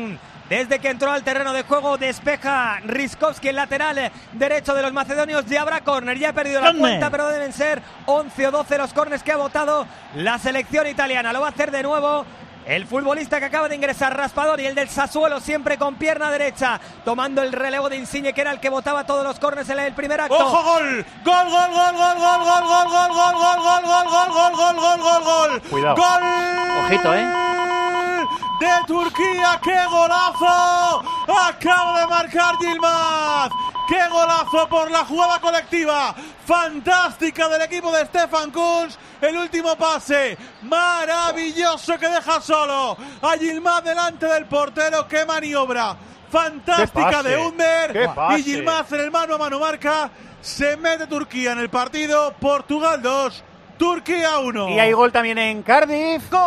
desde que entró al terreno de juego. Despeja Riskovski, el lateral derecho de los macedonios. Ya habrá córner, ya ha perdido la cuenta, pero deben ser once o doce los córners que ha votado la selección italiana. Lo va a hacer de nuevo el futbolista que acaba de ingresar, Raspadori, el del Sassuolo, siempre con pierna derecha, tomando el relevo de Insigne, que era el que votaba todos los córneres en el primer acto. ¡Ojo, gol! ¡Gol, gol, gol, gol, gol, gol, gol, gol, gol, gol, gol, gol, gol, gol, gol, gol, gol, gol! Cuidado. ¡Gol! Ojito, ¿eh? De Turquía, ¡qué golazo! Acaba de marcar Yilmaz. ¡Qué golazo por la jugada colectiva! Fantástica del equipo de Stefan Kuntz. El último pase maravilloso que deja solo a Yilmaz delante del portero. ¡Qué maniobra! Fantástica de Under. Y Yilmaz en el mano a mano marca. Se mete Turquía en el partido. Portugal dos, Turquía uno. Y hay gol también en Cardiff. ¡Gol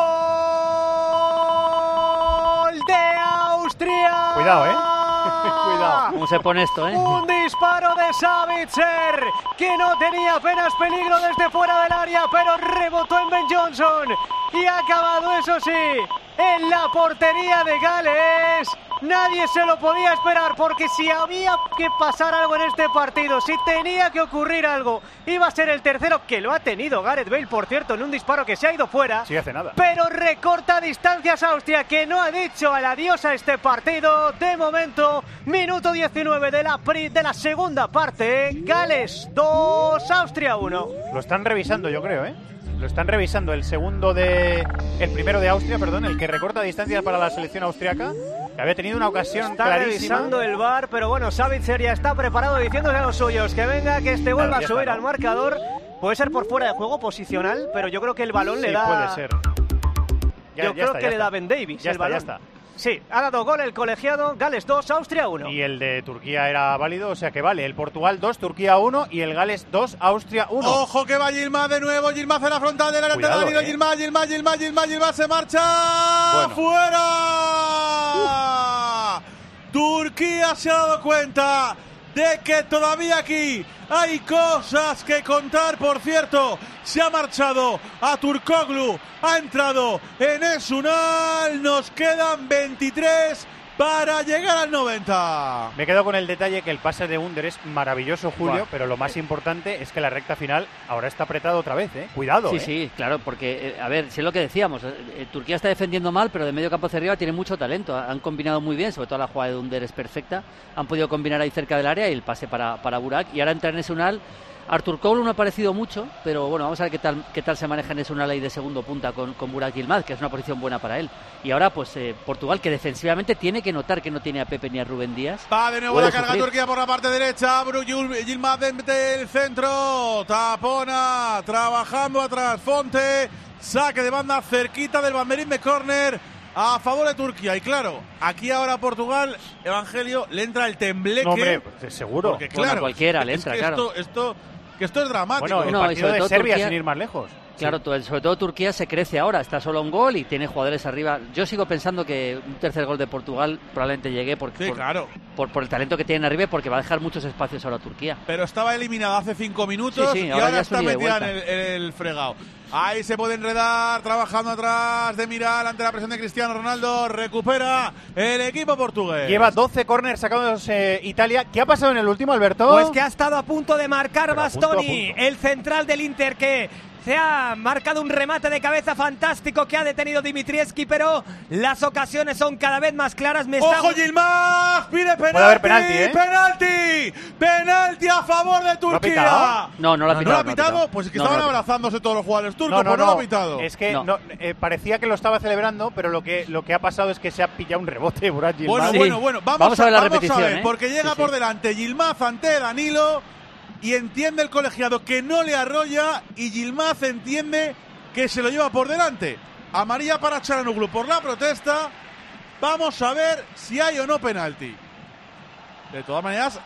de Austria! Cuidado, ¿eh? Cuidado. ¿Cómo se pone esto, eh? Un disparo de Savitzer, que no tenía apenas peligro desde fuera del área, pero rebotó en Ben Johnson y ha acabado, eso sí, en la portería de Gales. Nadie se lo podía esperar, porque si había que pasar algo en este partido, si tenía que ocurrir algo, iba a ser el tercero, que lo ha tenido Gareth Bale, por cierto, en un disparo que se ha ido fuera. Sí, hace nada. Pero recorta distancias Austria, que no ha dicho el adiós a este partido. De momento, minuto diecinueve de la, pri- de la segunda parte. Gales dos, Austria uno. Lo están revisando, yo creo, ¿eh? Lo están revisando. El segundo de... El primero de Austria, perdón, el que recorta distancias para la selección austriaca, que había tenido una ocasión Está clarísima. revisando el V A R, pero bueno, Savitzer ya está preparado, diciéndose a los suyos que venga, que este vuelva Claro, a subir está, al ¿no? marcador. Puede ser por fuera de juego posicional, pero yo creo que el balón Sí, le da... puede ser. Ya- yo ya creo está, que ya le está. da Ben Davis Ya el está, ya balón. está. Sí, ha dado gol el colegiado. Gales dos, Austria uno. Y el de Turquía era válido, o sea que vale. El Portugal dos, Turquía uno y el Gales dos, Austria uno. Ojo que va Yilmaz de nuevo. Yilmaz en la frontal del área. Cuidado, Danilo, eh. Yilmaz, Yilmaz, Yilmaz, Yilmaz, Yilmaz se marcha. Bueno. ¡Fuera! Turquía se ha dado cuenta de que todavía aquí hay cosas que contar. Por cierto, se ha marchado a Turkoglu, ha entrado Enes Ünal. Nos quedan veintitrés para llegar al noventa. Me quedo con el detalle que el pase de Under es maravilloso, Julio, Buah. pero lo más importante es que la recta final ahora está apretado otra vez, ¿eh? Cuidado, Sí, ¿eh? sí, claro, porque, eh, a ver, si es lo que decíamos, eh, eh, Turquía está defendiendo mal, pero de medio campo hacia arriba tiene mucho talento. Han combinado muy bien, sobre todo la jugada de Under es perfecta. Han podido combinar ahí cerca del área y el pase para, para Burak. Y ahora entra en ese Unal. Artur Koglu no ha parecido mucho, pero bueno, vamos a ver qué tal qué tal se maneja en ese Unal ahí de segundo punta con, con Burak Yilmaz, que es una posición buena para él. Y ahora, pues, eh, Portugal, que defensivamente tiene que notar que no tiene a Pepe ni a Rubén Díaz. Va de nuevo Puede la carga sufrir. Turquía por la parte derecha. Bru Yilmaz del centro. Tapona. Trabajando atrás. Fonte. Saque de banda cerquita del banderín de córner a favor de Turquía. Y claro, aquí ahora Portugal, Evangelio, le entra el tembleque. No, hombre, pues, seguro. Porque Bueno, a claro, cualquiera le es entra, que claro. Esto, esto, que esto es dramático. Bueno, el No, y partido sobre de todo Serbia, Turquía- sin ir más lejos. Claro, to- sobre todo Turquía se crece ahora, está solo a un gol y tiene jugadores arriba. Yo sigo pensando que un tercer gol de Portugal probablemente llegue porque, Sí, por, claro. por, por el talento que tienen arriba y porque va a dejar muchos espacios ahora a Turquía. Pero estaba eliminada hace cinco minutos Sí, sí, y ahora ahora ya es un está ida y metida en vuelta. el, en el fregado. Ahí se puede enredar, trabajando atrás de Miral ante la presión de Cristiano Ronaldo. Recupera el equipo portugués. Lleva doce córneres sacados eh, Italia. ¿Qué ha pasado en el último, Alberto? Pues que ha estado a punto de marcar Pero a punto, Bastoni, a punto. el central del Inter, que se ha marcado un remate de cabeza fantástico que ha detenido Dimitrievski, pero las ocasiones son cada vez más claras. Me está... ¡Ojo, Yilmaz! ¡Pide penalti! Puede haber penalti, ¿eh? ¡Penalti! ¡Penalti a favor de ¿Lo ha Turquía! pitado? No, no lo ha ¿No pitado. lo ha pitado? Pues es que No, estaban no lo ha pitado. abrazándose todos los jugadores turcos, No, no, pues no, no. lo ha pitado. Es que No. no, eh, parecía que lo estaba celebrando, pero lo que lo que ha pasado es que se ha pillado un rebote Burak Yilmaz. Bueno, Sí. bueno, bueno. Vamos, Vamos a ver la vamos repetición, ver, ¿eh? porque llega Sí, por sí. delante Yilmaz ante Danilo y entiende el colegiado que no le arrolla y Yilmaz entiende que se lo lleva por delante. Amarilla para Çalhanoğlu por la protesta. Vamos a ver si hay o no penalti. De todas maneras, Nah.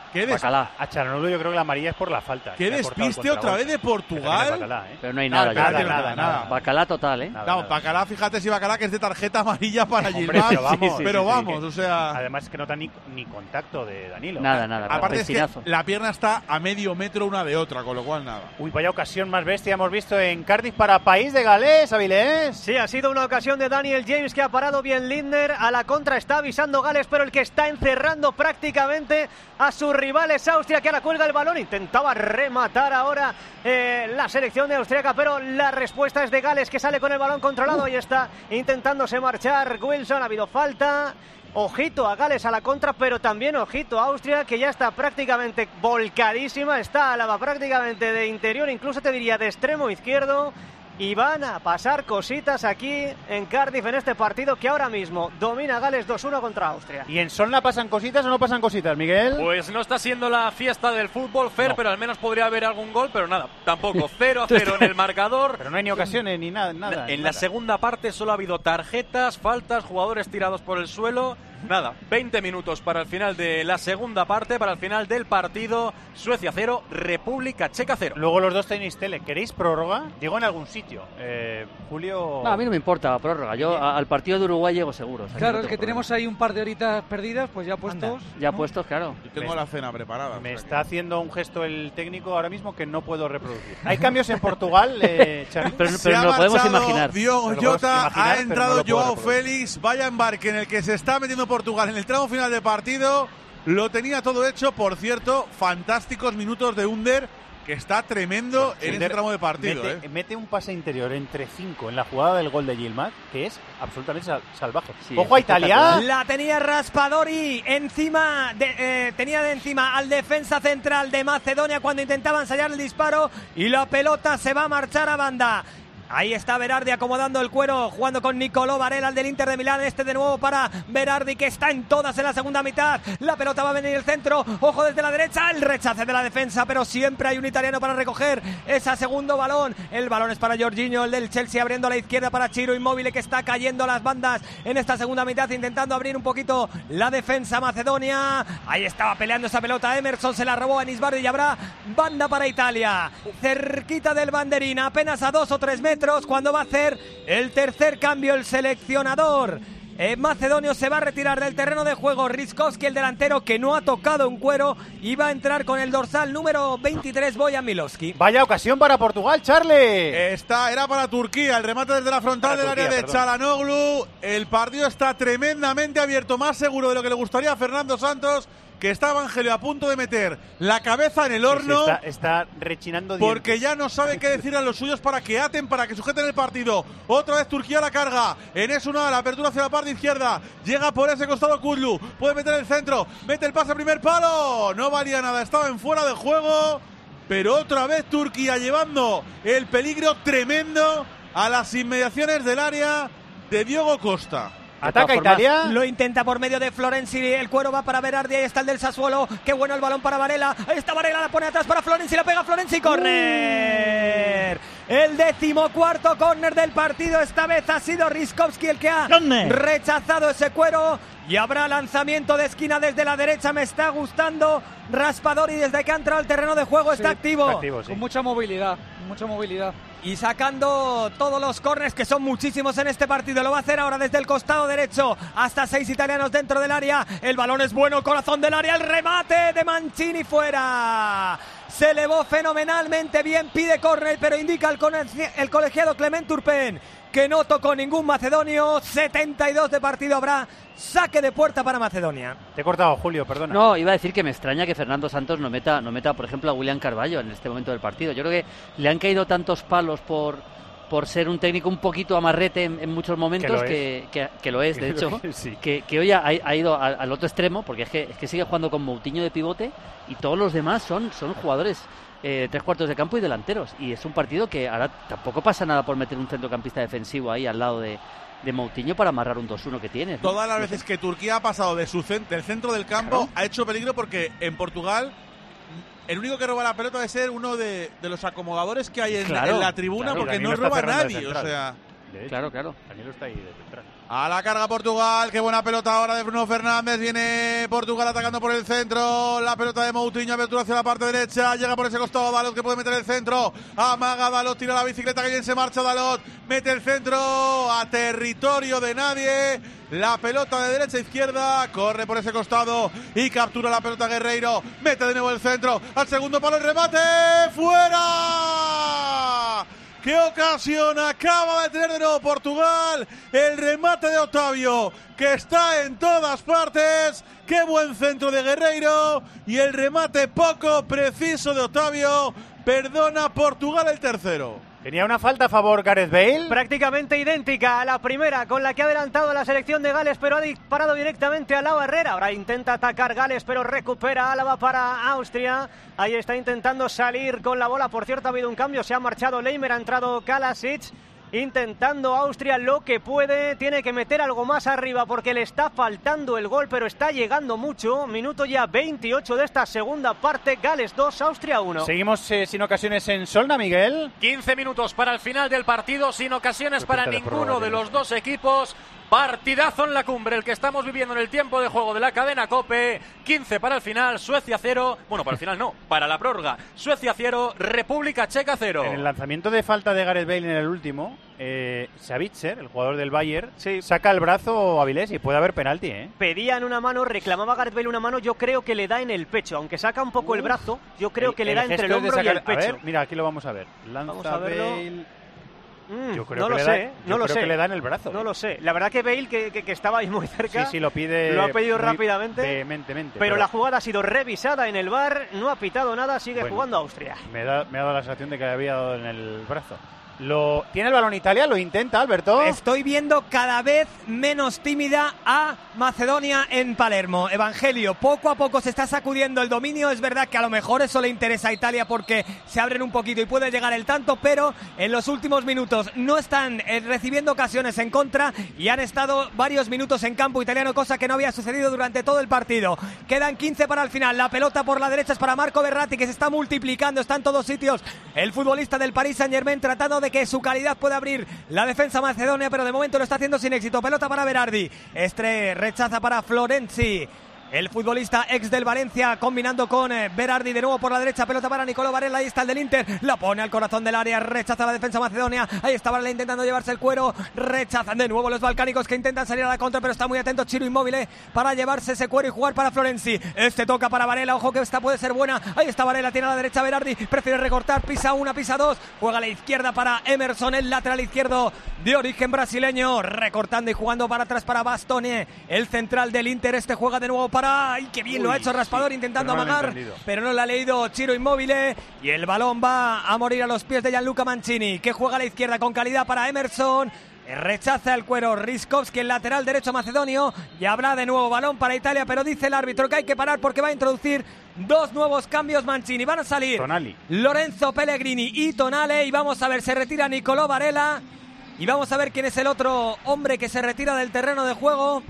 ¿Qué des... Bacalá. A Çalhanoğlu yo creo que la amarilla es por la falta. ¿Qué despiste otra vez de Portugal? Bacalá, ¿eh? Pero no hay No, nada. nada, ya. nada, nada. Bacalá total, ¿eh? Nada, No, nada. Bacalá, fíjate si Bacalá que es de tarjeta amarilla para Hombre, Yilmaz. pero vamos, Sí, sí, pero sí, sí, vamos, que- o sea... Además es que no está ni, ni contacto de Danilo. Nada, nada. Aparte es que Pestinazo. la pierna está a medio metro una de otra, con lo cual nada. Uy, vaya ocasión más bestia hemos visto en Cardiff para País de Gales, Avilés. Sí, ha sido una ocasión de Daniel James que ha parado bien Lindner. A la contra está avisando Gales, pero el que está encerrando prácticamente a sus rivales Austria, que ahora cuelga el balón. Intentaba rematar ahora eh, la selección de austriaca, pero la respuesta es de Gales, que sale con el balón controlado. Ahí está intentándose marchar Wilson. Ha habido falta. Ojito a Gales a la contra, pero también ojito a Austria, que ya está prácticamente volcadísima. Está Álava prácticamente de interior, incluso te diría de extremo izquierdo. Y van a pasar cositas aquí en Cardiff en este partido que ahora mismo domina Gales dos uno contra Austria. ¿Y en Solna pasan cositas o no pasan cositas, Miguel? Pues no está siendo la fiesta del fútbol, Fer, No. pero al menos podría haber algún gol, pero nada, tampoco. cero a cero en el marcador. Pero no hay ni ocasiones ni nada. nada En nada. la segunda parte solo ha habido tarjetas, faltas, jugadores tirados por el suelo. Nada, veinte minutos para el final de la segunda parte, para el final del partido. Suecia cero, República Checa cero. Luego los dos tenéis tele. ¿Queréis prórroga? Digo en algún sitio. Eh, Julio... No, a mí no me importa la prórroga. Yo a- al partido de Uruguay llego seguro. o sea, Claro, no es que tengo tenemos problema. ahí un par de horitas perdidas, pues ya puestos. Ya ¿no? puestos, claro. Yo tengo la cena preparada. Me o sea está haciendo un gesto el técnico ahora mismo que no puedo reproducir. ¿Hay cambios en Portugal, eh, Charly? Pero, Se pero ha no lo podemos marchado imaginar. Diogo Lo podemos Jota, imaginar, ha pero entrado no lo puedo Joao reproducir. Félix. Vaya embarque en el que se está metiendo Portugal en el tramo final de partido. Lo tenía todo hecho, por cierto, fantásticos minutos de Under, que está tremendo en este tramo de partido. Mete, ¿eh? mete un pase interior entre cinco en la jugada del gol de Yilmaz, que es absolutamente sal- salvaje. Sí, ¡Ojo a es Italia! espectacular. La tenía Raspadori encima, de, eh, tenía de encima al defensa central de Macedonia cuando intentaba ensayar el disparo y la pelota se va a marchar a banda. Ahí está Berardi acomodando el cuero, jugando con Nicolò Varela, el del Inter de Milán. Este de nuevo para Berardi, que está en todas en la segunda mitad. La pelota va a venir el centro, ojo desde la derecha, el rechace de la defensa, pero siempre hay un italiano para recoger ese segundo balón. El balón es para Jorginho, el del Chelsea, abriendo a la izquierda para Ciro Immobile, que está cayendo a las bandas en esta segunda mitad, intentando abrir un poquito la defensa macedonia. Ahí estaba peleando esa pelota Emerson, se la robó a Nisbardi y habrá banda para Italia. Cerquita del banderín, apenas a dos o tres metros, cuando va a hacer el tercer cambio el seleccionador eh, macedonio. Se va a retirar del terreno de juego Riskovski, el delantero que no ha tocado un cuero, y va a entrar con el dorsal número veintitrés, Bojan Milowski. Vaya ocasión para Portugal, Charlie. Esta era para Turquía, el remate desde la frontal Para del Turquía, área de perdón. Çalhanoğlu. El partido está tremendamente abierto, más seguro de lo que le gustaría a Fernando Santos, que está Evangelio a punto de meter la cabeza en el Sí, sí, horno. está, está rechinando dientes. Porque ya no sabe qué decir a los suyos para que aten, para que sujeten el partido. Otra vez Turquía a la carga. En es una la apertura hacia la parte izquierda. Llega por ese costado Kudlu. Puede meter el centro. Mete el pase a primer palo. No valía nada. Estaba en fuera de juego. Pero otra vez Turquía llevando el peligro tremendo a las inmediaciones del área de Diogo Costa. Ataca De todas formas, Italia. Lo intenta por medio de Florenzi, el cuero va para Berardi, ahí está el del Sassuolo, qué bueno el balón para Varela, ahí está Varela, la pone atrás para Florenzi, la pega Florenzi, córner. El decimocuarto córner del partido, esta vez ha sido Riskovski el que ha rechazado ese cuero, y habrá lanzamiento de esquina desde la derecha. Me está gustando Raspadori desde que ha entrado al terreno de juego, está Sí, activo. Está activo, sí. Con mucha movilidad, mucha movilidad. Y sacando todos los córneres, que son muchísimos en este partido. Lo va a hacer ahora desde el costado derecho. Hasta seis italianos dentro del área. El balón es bueno, corazón del área. El remate de Mancini fuera. Se elevó fenomenalmente bien. Pide córner, pero indica el, colegiado, el colegiado Clement Turpin que no tocó ningún macedonio. setenta y dos de partido habrá. Saque de puerta para Macedonia. Te he cortado, Julio, perdona. No, iba a decir que me extraña que Fernando Santos no meta, no meta, por ejemplo, a William Carvalho en este momento del partido. Yo creo que le han caído tantos palos por, por ser un técnico un poquito amarrete en, en muchos momentos, que, que, que lo es, de hecho, Sí. que, que hoy ha, ha ido al, al otro extremo, porque es que, es que sigue jugando con Moutinho de pivote y todos los demás son, son jugadores eh, tres cuartos de campo y delanteros. Y es un partido que ahora tampoco pasa nada por meter un centrocampista defensivo ahí al lado de... de Moutinho para amarrar un dos uno que tienes, ¿no? Todas las No veces sé. que Turquía ha pasado de su cent- del centro del campo, Claro. ha hecho peligro, porque en Portugal el único que roba la pelota debe ser uno de, de los acomodadores que hay en, Claro, en la tribuna, claro, porque Danilo no está roba cerrando de nadie. O central. sea, De hecho, claro, claro. Danilo está ahí de central. A la carga Portugal, qué buena pelota ahora de Bruno Fernández, viene Portugal atacando por el centro, la pelota de Moutinho, apertura hacia la parte derecha, llega por ese costado Dalot que puede meter el centro, amaga Dalot, tira la bicicleta, que bien se marcha Dalot, mete el centro a territorio de nadie, la pelota de derecha a izquierda, corre por ese costado y captura la pelota Guerreiro, mete de nuevo el centro, al segundo palo el remate, ¡fuera! ¡Qué ocasión acaba de tener de nuevo Portugal! El remate de Otavio, que está en todas partes. ¡Qué buen centro de Guerreiro! Y el remate poco preciso de Otavio. Perdona Portugal el tercero. Tenía una falta a favor Gareth Bale. Prácticamente idéntica a la primera con la que ha adelantado la selección de Gales, pero ha disparado directamente a la barrera. Ahora intenta atacar Gales, pero recupera Álava para Austria. Ahí está intentando salir con la bola. Por cierto, ha habido un cambio. Se ha marchado Leimer, ha entrado Kalasic. Intentando Austria lo que puede, tiene que meter algo más arriba porque le está faltando el gol, pero está llegando mucho. Minuto ya veintiocho de esta segunda parte, Gales dos, Austria uno. Seguimos eh, sin ocasiones en Solna, Miguel. quince minutos para el final del partido, sin ocasiones para ninguno de los dos equipos. Partidazo en la cumbre, el que estamos viviendo en el tiempo de juego de la cadena COPE. quince para el final, Suecia cero. Bueno, para el final no, para la prórroga. Suecia cero, República Checa cero. En el lanzamiento de falta de Gareth Bale en el último, eh, Savitzer, el jugador del Bayern, sí. saca el brazo a Avilés y puede haber penalti, ¿eh? Pedían una mano, reclamaba Gareth Bale una mano, yo creo que le da en el pecho. Aunque saca un poco uh, el brazo, yo creo el, que le el da entre el hombro sacar, y el pecho. A ver, mira, aquí lo vamos a ver. Lanza vamos a verlo. Bale... Mm, yo creo no que lo le sé, da, ¿eh? yo no lo creo sé. que le da en el brazo. No ¿eh? lo sé. La verdad que Bale, que, que, que estaba ahí muy cerca, sí, sí, lo pide. Lo ha pedido muy rápidamente. Vehementemente. Pero, pero la jugada ha sido revisada en el V A R, no ha pitado nada, sigue bueno, jugando Austria. Me, da, me ha dado la sensación de que le había dado en el brazo. Lo, tiene el balón Italia, lo intenta, Alberto. Estoy viendo cada vez menos tímida a Macedonia en Palermo. Evangelio, poco a poco se está sacudiendo el dominio. Es verdad que a lo mejor eso le interesa a Italia porque se abren un poquito y puede llegar el tanto, pero en los últimos minutos no están eh, recibiendo ocasiones en contra y han estado varios minutos en campo italiano, cosa que no había sucedido durante todo el partido. Quedan quince para el final. La pelota por la derecha es para Marco Verratti, que se está multiplicando, está en todos sitios. El futbolista del Paris Saint-Germain tratando de que su calidad pueda abrir la defensa macedonia, pero de momento lo está haciendo sin éxito. Pelota para Berardi, Estre rechaza para Florenzi, el futbolista ex del Valencia, combinando con eh, Berardi de nuevo por la derecha. Pelota para Nicolò Barella, ahí está el del Inter, la pone al corazón del área, rechaza la defensa macedonia, ahí está Barella intentando llevarse el cuero, rechazan de nuevo los balcánicos que intentan salir a la contra, pero está muy atento Ciro Immobile para llevarse ese cuero y jugar para Florenzi. Este toca para Barella, ojo que esta puede ser buena, ahí está Barella, tiene a la derecha Berardi, prefiere recortar, pisa una, pisa dos, juega a la izquierda para Emerson, el lateral izquierdo de origen brasileño, recortando y jugando para atrás para Bastoni, el central del Inter. Este juega de nuevo para... ¡Ay, qué bien! Uy, lo ha hecho Raspador, sí, intentando pero no amagar, pero no lo ha leído Ciro Immobile, y el balón va a morir a los pies de Gianluca Mancini, que juega a la izquierda con calidad para Emerson. Rechaza el cuero Riskovski, el lateral derecho macedonio, y habrá de nuevo balón para Italia, pero dice el árbitro que hay que parar porque va a introducir dos nuevos cambios Mancini. Van a salir Tonali, Lorenzo Pellegrini y Tonale, y vamos a ver, se retira Nicolò Barella, y vamos a ver quién es el otro hombre que se retira del terreno de juego.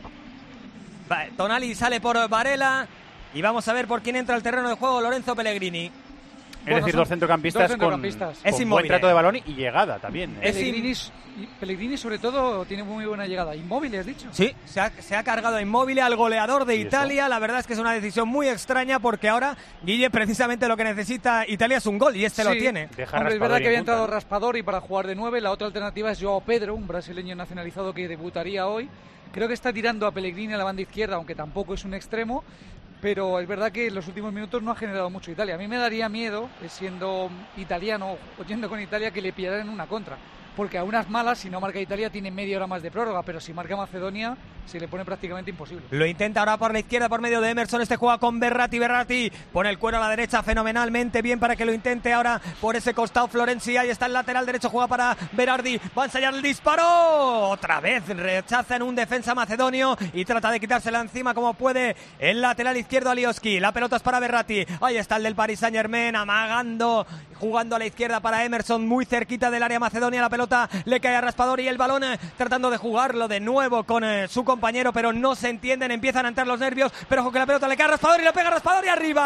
Tonali sale por Barella, y vamos a ver por quién entra al terreno de juego, Lorenzo Pellegrini. Es Bueno, decir, dos centrocampistas, dos centrocampistas. con, con buen trato de balón y llegada también. ¿eh? Pellegrini, Pellegrini sobre todo tiene muy buena llegada. Inmóvil, ¿has dicho? Sí, se ha, se ha cargado a Inmóvil, al goleador de Italia. La verdad es que es una decisión muy extraña porque ahora Guille precisamente lo que necesita Italia es un gol y este sí. lo tiene. Deja Hombre, es verdad que había entrado Raspador y para jugar de nueve. La otra alternativa es Joao Pedro, un brasileño nacionalizado que debutaría hoy. Creo que está tirando a Pellegrini a la banda izquierda, aunque tampoco es un extremo. Pero es verdad que en los últimos minutos no ha generado mucho Italia. A mí me daría miedo, siendo italiano, oyendo con Italia, que le pillaran en una contra. Porque a unas malas, si no marca Italia, tiene media hora más de prórroga, pero si marca Macedonia, se le pone prácticamente imposible. Lo intenta ahora por la izquierda, por medio de Emerson, este juega con Berratti, Berratti pone el cuero a la derecha fenomenalmente bien para que lo intente ahora por ese costado Florenzi, ahí está el lateral derecho, juega para Berardi, va a ensayar el disparo, otra vez rechaza en un defensa macedonio y trata de quitársela encima como puede el lateral izquierdo Alioski, la pelota es para Berratti, ahí está el del Paris Saint-Germain, amagando, jugando a la izquierda para Emerson, muy cerquita del área macedonia, la pelota le cae a Raspador y el balón eh, tratando de jugarlo de nuevo con eh, su compañero compañero, pero no se entienden, empiezan a entrar los nervios, pero ojo que la pelota le cae a Raspadori, y le pega a Raspadori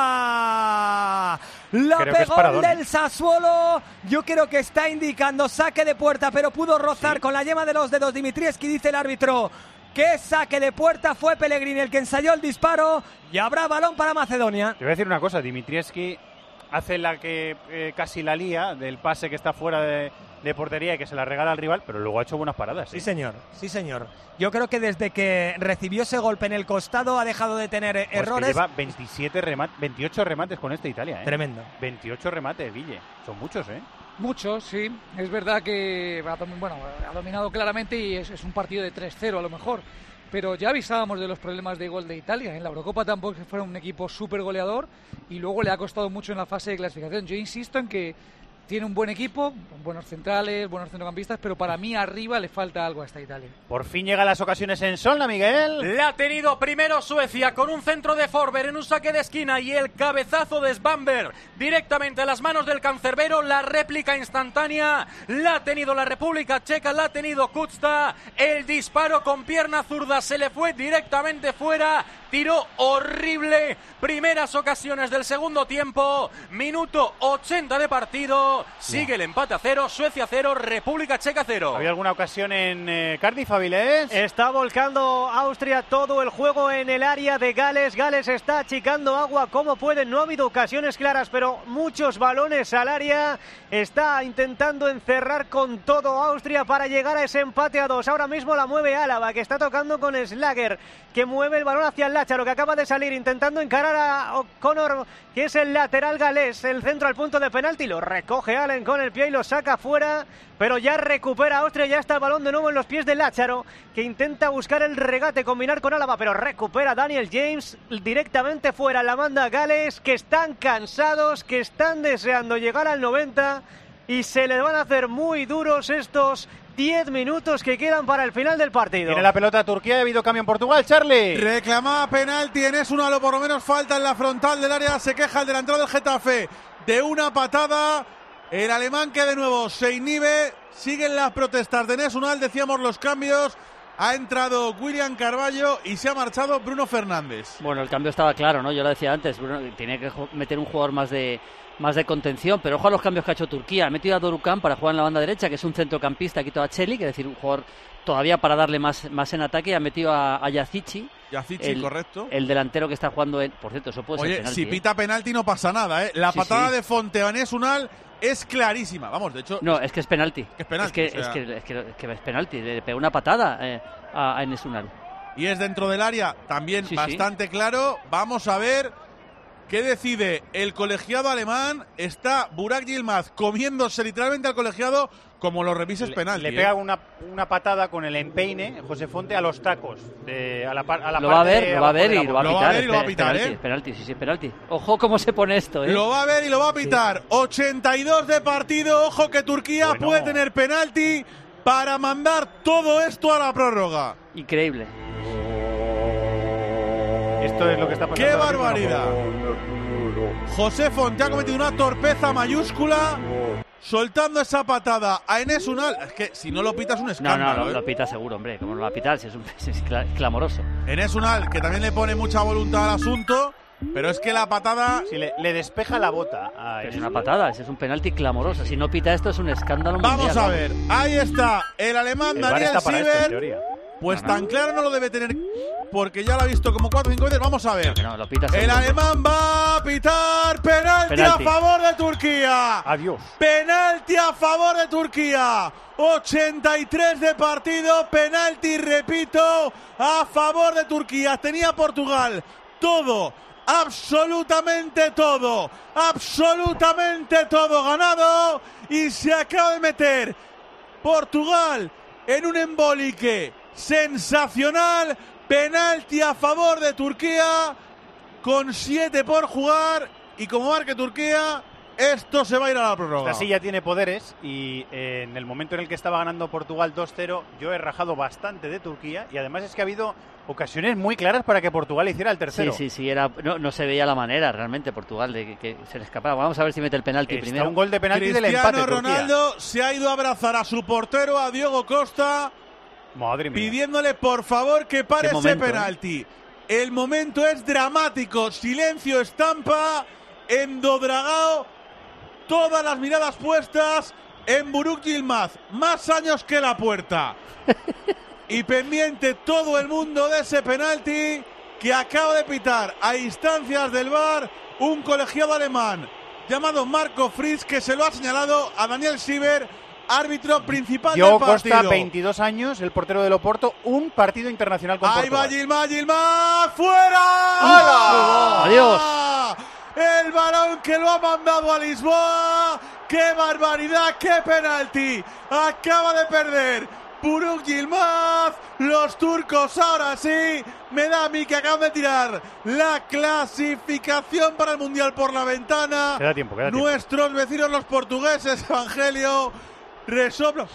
arriba. La Creo pegó el del Sassuolo. Yo creo que está indicando saque de puerta, pero pudo rozar sí. con la yema de los dedos Dimitrievski, dice el árbitro. Que saque de puerta, fue Pellegrini el que ensayó el disparo y habrá balón para Macedonia. Te voy a decir una cosa, Dimitrievski hace la que eh, casi la lía del pase que está fuera de, de portería y que se la regala al rival, pero luego ha hecho buenas paradas. ¿sí? sí señor, sí señor. Yo creo que desde que recibió ese golpe en el costado ha dejado de tener pues errores. Que lleva veintisiete remates, veintiocho remates con este Italia. ¿eh? Tremendo. veintiocho remates, Guille. Son muchos, ¿eh? Muchos, sí. Es verdad que ha, bueno, ha dominado claramente y es, es un partido de tres cero a lo mejor. Pero ya avisábamos de los problemas de gol de Italia. En la Eurocopa tampoco fuera un equipo súper goleador y luego le ha costado mucho en la fase de clasificación. Yo insisto en que tiene un buen equipo, buenos centrales, buenos centrocampistas, pero para mí arriba le falta algo a esta Italia. Por fin llegan las ocasiones en Solna, Miguel. La ha tenido primero Suecia con un centro de Forber en un saque de esquina y el cabezazo de Svanberg directamente a las manos del cancerbero. La réplica instantánea la ha tenido la República Checa, la ha tenido Kucta. El disparo con pierna zurda se le fue directamente fuera. Tiró horrible. Primeras ocasiones del segundo tiempo. Minuto ochenta de partido. Sigue el empate a cero. Suecia cero, República Checa cero. ¿Había alguna ocasión en eh, Cardiff, Avilés? Está volcando Austria todo el juego en el área de Gales. Gales está achicando agua como puede. No ha habido ocasiones claras, pero muchos balones al área. Está intentando encerrar con todo Austria para llegar a ese empate a dos. Ahora mismo la mueve Álava, que está tocando con Slager, que mueve el balón hacia el Lácharo, que acaba de salir intentando encarar a O'Connor, que es el lateral galés, el centro al punto de penalti. Lo recoge Allen con el pie y lo saca fuera, pero ya recupera Austria. Ya está el balón de nuevo en los pies del Lácharo, que intenta buscar el regate, combinar con Álava, pero recupera Daniel James directamente fuera. La manda Gales, que están cansados, que están deseando llegar al noventa y se les van a hacer muy duros estos diez minutos que quedan para el final del partido. Tiene la pelota Turquía, ha habido cambio en Portugal, Charlie. Reclamaba penalti en Esunal, o por lo menos falta en la frontal del área. Se queja el delantero del Getafe de una patada. El alemán que de nuevo se inhibe. Siguen las protestas de Esunal, decíamos los cambios. Ha entrado William Carvalho y se ha marchado Bruno Fernández. Bueno, el cambio estaba claro, ¿no? Yo lo decía antes, Bruno tiene que meter un jugador más de más de contención, pero ojo a los cambios que ha hecho Turquía. Ha metido a Dorukhan para jugar en la banda derecha, que es un centrocampista, ha quitado a Çelik, es decir, un jugador todavía para darle más, más en ataque, y ha metido a, a Yazici. Yazici, el, correcto. El delantero que está jugando en... Por cierto, eso puede Oye, ser penalti. si pita ¿eh? penalti no pasa nada, ¿eh? La sí, patada sí. de Fonte a Esunal es clarísima. Vamos, de hecho... No, es que es penalti. Es penalti. Es que, o sea... es, que, es, que, es que es penalti. Le pegó una patada eh, a, a Enesunal. Y es dentro del área, también sí, bastante sí. claro. Vamos a ver qué decide el colegiado alemán. Está Burak Yilmaz comiéndose literalmente al colegiado como los revises penalti. Le, le pega ¿eh? una, una patada con el empeine, José Fonte, a los tacos. De, a la, a la lo, parte va a ver, de lo va a ver y lo va a ver y lo va a pitar, penalti, ¿eh? Penalti, sí, sí, penalti. Ojo cómo se pone esto, ¿eh? Lo va a ver y lo va a pitar. Sí. ochenta y dos de partido. Ojo que Turquía bueno. puede tener penalti para mandar todo esto a la prórroga. Increíble. Esto es lo que está pasando. ¡Qué barbaridad! José Fonte ha cometido una torpeza mayúscula soltando esa patada a Enes Unal. Es que si no lo pita es un escándalo. No, no, lo, ¿eh? lo pita seguro, hombre. ¿Cómo no lo va a pitar? Si es, un, es clamoroso. Enes Unal, que también le pone mucha voluntad al asunto, pero es que la patada... Si le, le despeja la bota. A es una patada, es un penalti clamoroso. Si no pita esto es un escándalo mundial. Vamos a ver, ahí está el alemán el Daniel Sieber. Pues no, no. tan claro no lo debe tener, porque ya lo ha visto como cuatro o cinco veces. Vamos a ver. No, lo pita el alemán va a pitar penalti, penalti a favor de Turquía. Adiós. Penalti a favor de Turquía. ochenta y tres de partido. Penalti, repito, a favor de Turquía. Tenía Portugal todo, absolutamente todo, absolutamente todo ganado. Y se acaba de meter Portugal en un embolique sensacional. Penalti a favor de Turquía con siete por jugar, y como marque Turquía, esto se va a ir a la prórroga. Esta sí ya tiene poderes, y eh, en el momento en el que estaba ganando Portugal dos cero, yo he rajado bastante de Turquía, y además es que ha habido ocasiones muy claras para que Portugal hiciera el tercero. Sí, sí, sí, era, no, no se veía la manera realmente Portugal de que, que se le escapaba. Vamos a ver si mete el penalti Está primero. Un gol de penalti Cristiano del empate. Ronaldo Turquía se ha ido a abrazar a su portero, a Diogo Costa, Madre mía. pidiéndole por favor que pare ese momento, penalti. ¿eh? El momento es dramático. Silencio estampa en Dodragao. Todas las miradas puestas en Burak Yilmaz. Más años que la puerta. Y pendiente todo el mundo de ese penalti que acaba de pitar a instancias del V A R un colegiado alemán llamado Marco Fritz, que se lo ha señalado a Daniel Sieber, árbitro principal Diogo del partido. Costa, veintidós años, el portero del Oporto, un partido internacional con Ahí Portugal. va Yilmaz, Yilmaz, ¡fuera! ¡Hola! ¡Adiós! El balón que lo ha mandado a Lisboa. ¡Qué barbaridad! ¡Qué penalti! Acaba de perder Burak Yilmaz. Los turcos ahora sí. Me da a mí que acaban de tirar la clasificación para el Mundial por la ventana. Queda tiempo, queda tiempo. Nuestros vecinos los portugueses, Evangelio, resoplan,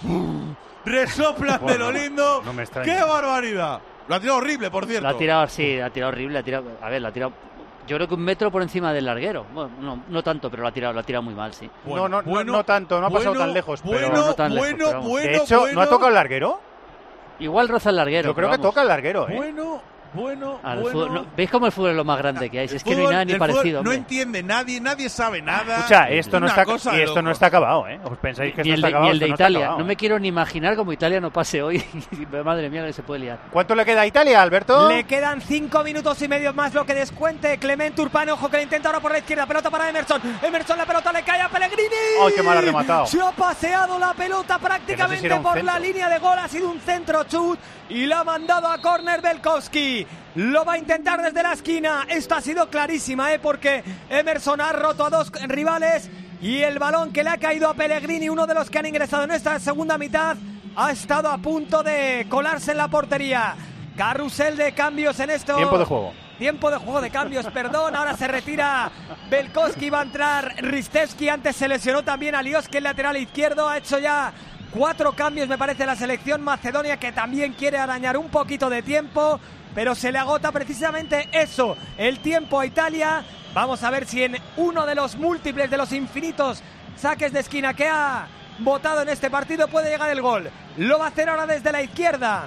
resoplan Bueno, de lo no, lindo. no me extraña. ¡Qué barbaridad! Lo ha tirado horrible, por cierto. La ha tirado, sí, la ha tirado horrible, la ha tirado, a ver, la ha tirado, yo creo que un metro por encima del larguero. Bueno, no, no tanto, pero la ha tirado, la ha tirado muy mal, sí. No, no, no, no tanto, no ha pasado tan lejos, pero- Bueno, No tan lejos, bueno, pero vamos. bueno, De hecho, bueno, ¿no ha tocado el larguero? Igual roza el larguero. Yo creo pero que vamos, toca el larguero, ¿eh? Bueno, bueno, al bueno. fútbol- no, ¿veis cómo el fútbol es lo más grande que hay? Si es que no hay Fútbol- nada ni el fútbol parecido, No hombre. entiende nadie, nadie sabe nada. Escucha, esto no Una está, cosa y de esto no locos. está acabado, ¿eh? ¿Os pensáis que Ni esto el está de, acabado? ni el de Esto no está Italia. acabado. No me quiero ni imaginar cómo Italia no pase hoy. Madre mía, que se puede liar. ¿Cuánto le queda a Italia, Alberto? Le quedan cinco minutos y medio más lo que descuente Clemente Urbano. Ojo que le intenta ahora por la izquierda. Pelota para Emerson. Emerson, la pelota le cae a Pellegrini. ¡Ay, qué mal ha rematado! Se ha paseado la pelota prácticamente era un por centro. la línea de gol. Ha sido un centro chut y la ha mandado a córner Belkowski. Lo va a intentar desde la esquina. Esta ha sido clarísima, ¿eh? Porque Emerson ha roto a dos rivales y el balón que le ha caído a Pellegrini, uno de los que han ingresado en esta segunda mitad, ha estado a punto de colarse en la portería. Carrusel de cambios en esto. Tiempo de juego. Tiempo de juego de cambios, perdón. Ahora se retira Belkowski, va a entrar Ristevski. Antes se lesionó también Alioski, el lateral izquierdo. Ha hecho ya cuatro cambios, me parece, la selección Macedonia, que también quiere arañar un poquito de tiempo, pero se le agota precisamente eso, el tiempo a Italia. Vamos a ver si en uno de los múltiples, de los infinitos saques de esquina que ha votado en este partido puede llegar el gol. Lo va a hacer ahora desde la izquierda.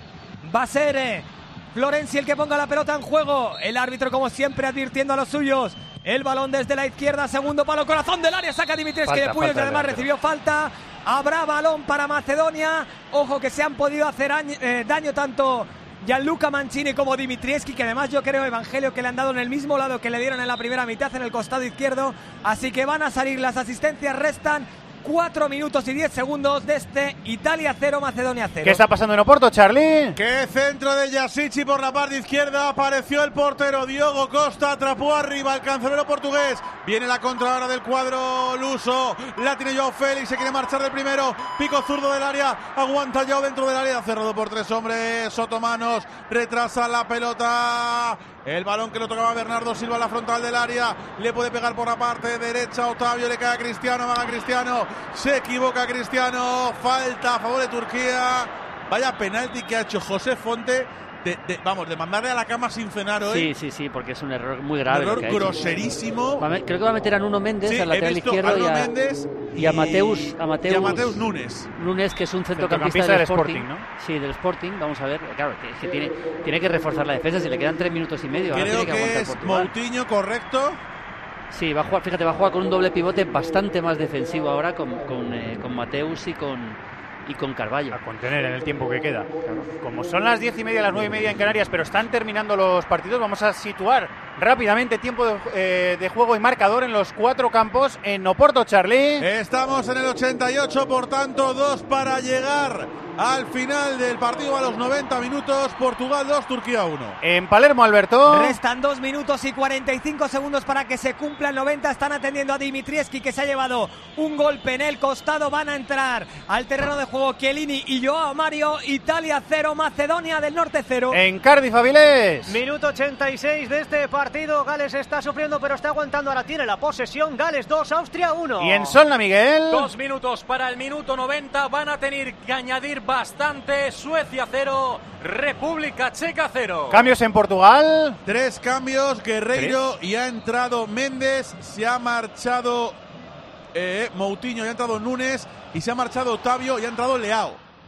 Va a ser eh, Florenzi el que ponga la pelota en juego. El árbitro, como siempre, advirtiendo a los suyos. El balón desde la izquierda, segundo palo, corazón del área, saca Dimitrescu de Falta, Puyol, y falta además delantero. recibió falta. Habrá balón para Macedonia. Ojo que se han podido hacer año- eh, daño tanto Gianluca Mancini como Dimitrievski, que además yo creo, Evangelio, que le han dado en el mismo lado que le dieron en la primera mitad, en el costado izquierdo. Así que van a salir las asistencias, restan cuatro minutos y diez segundos de este Italia cero, Macedonia cero. ¿Qué está pasando en Oporto, Charlie? ¡Qué centro de Jasici por la parte izquierda! Apareció el portero Diogo Costa, atrapó arriba el cancerbero portugués. Viene la contra ahora del cuadro luso. La tiene Joao Félix, se quiere marchar de primero. Pico zurdo del área, aguanta Joao dentro del área. Cerrado por tres hombres, Sotomanos retrasa la pelota. El balón que lo tocaba Bernardo Silva en la frontal del área. Le puede pegar por la parte derecha Otavio, le cae a Cristiano, va a Cristiano. Se equivoca Cristiano, falta a favor de Turquía. Vaya penalti que ha hecho José Fonte, de, de, vamos, de mandarle a la cama sin cenar hoy. Sí, sí, sí, porque es un error muy Un grave. lo error que ha hecho. groserísimo. Va a met- Creo que va a meter a Nuno Méndez, Sí, al he lateral visto izquierdo, a Nuno y a, Méndez y a Mateus, a Mateus, y a Mateus Nunes. Nunes, que es un centrocampista, Centrocampista del del Sporting, Sporting, ¿no? Sí, del Sporting. Vamos a ver, claro, que, es que tiene, tiene que reforzar la defensa. Si le quedan tres minutos y medio, ahora Creo tiene que que aguantar es Portugal. Moutinho, correcto. Sí, va a jugar, fíjate, va a jugar con un doble pivote bastante más defensivo ahora, con, con, eh, con Mateus y con, y con Carvalho. A contener en el tiempo que queda. Como son las diez y media, las nueve y media en Canarias, pero están terminando los partidos, vamos a situar rápidamente tiempo de, eh, de juego y marcador en los cuatro campos en Oporto, Charlie. Estamos en el ochenta y ocho, por tanto, dos para llegar al final del partido a los noventa minutos. Portugal dos, Turquía uno. En Palermo, Alberto. Restan dos minutos y cuarenta y cinco segundos para que se cumpla el noventa. Están atendiendo a Dimitrievski, que se ha llevado un golpe en el costado. Van a entrar al terreno de juego Chiellini y Joao Mario. Italia cero, Macedonia del Norte cero. En Cardiff, Avilés. Minuto ochenta y seis de este partido. Gales está sufriendo, pero está aguantando. Ahora tiene la posesión. Gales dos, Austria uno. Y en Solna, Miguel. Dos minutos para el minuto noventa. Van a tener que añadir bastante. Suecia cero, República Checa cero. Cambios en Portugal. Tres cambios, Guerreiro y ha entrado Méndez, se ha marchado eh, Moutinho y ha entrado Nunes y se ha marchado Otavio y ha entrado Leao.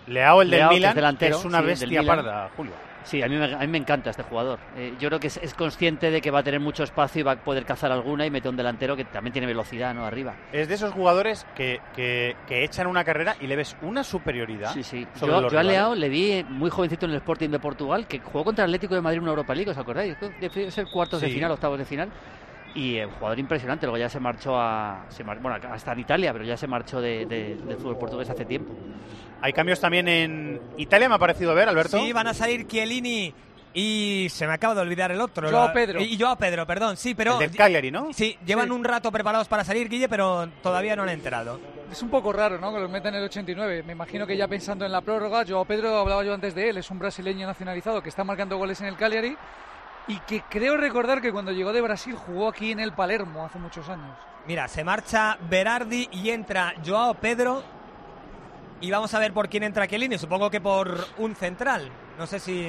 Leao, el del Leao, que Milan, es delantero, es una sí, del bestia Milan. parda, Julio. Sí, a mí, me, a mí me encanta este jugador. Eh, yo creo que es, es consciente de que va a tener mucho espacio y va a poder cazar alguna y mete un delantero que también tiene velocidad, ¿no? Arriba. Es de esos jugadores que, que, que echan una carrera y le ves una superioridad. Sí, sí. Sobre Yo, los yo a rivales. Leao le vi muy jovencito en el Sporting de Portugal, que jugó contra el Atlético de Madrid en una Europa League, ¿os acordáis? Debe ser cuartos Sí. de final, octavos de final. Y un eh, jugador impresionante, luego ya se marchó a... Se mar, bueno, hasta en Italia, pero ya se marchó de, de, del fútbol portugués hace tiempo. Hay cambios también en Italia, me ha parecido ver, Alberto. Sí, van a salir Chiellini y se me acaba de olvidar el otro. Joao La- Pedro. Y Joao Pedro, perdón, sí, pero... El del Cagliari, ¿no? Sí, llevan Sí. un rato preparados para salir, Guille, pero todavía no han enterado. Es un poco raro, ¿no? Que los metan en el ochenta y nueve. Me imagino que ya pensando en la prórroga, Joao Pedro, hablaba yo antes de él, es un brasileño nacionalizado que está marcando goles en el Cagliari y que creo recordar que cuando llegó de Brasil jugó aquí en el Palermo hace muchos años. Mira, se marcha Berardi y entra Joao Pedro. Y vamos a ver por quién entra Chiellini. Supongo que por un central. No sé si...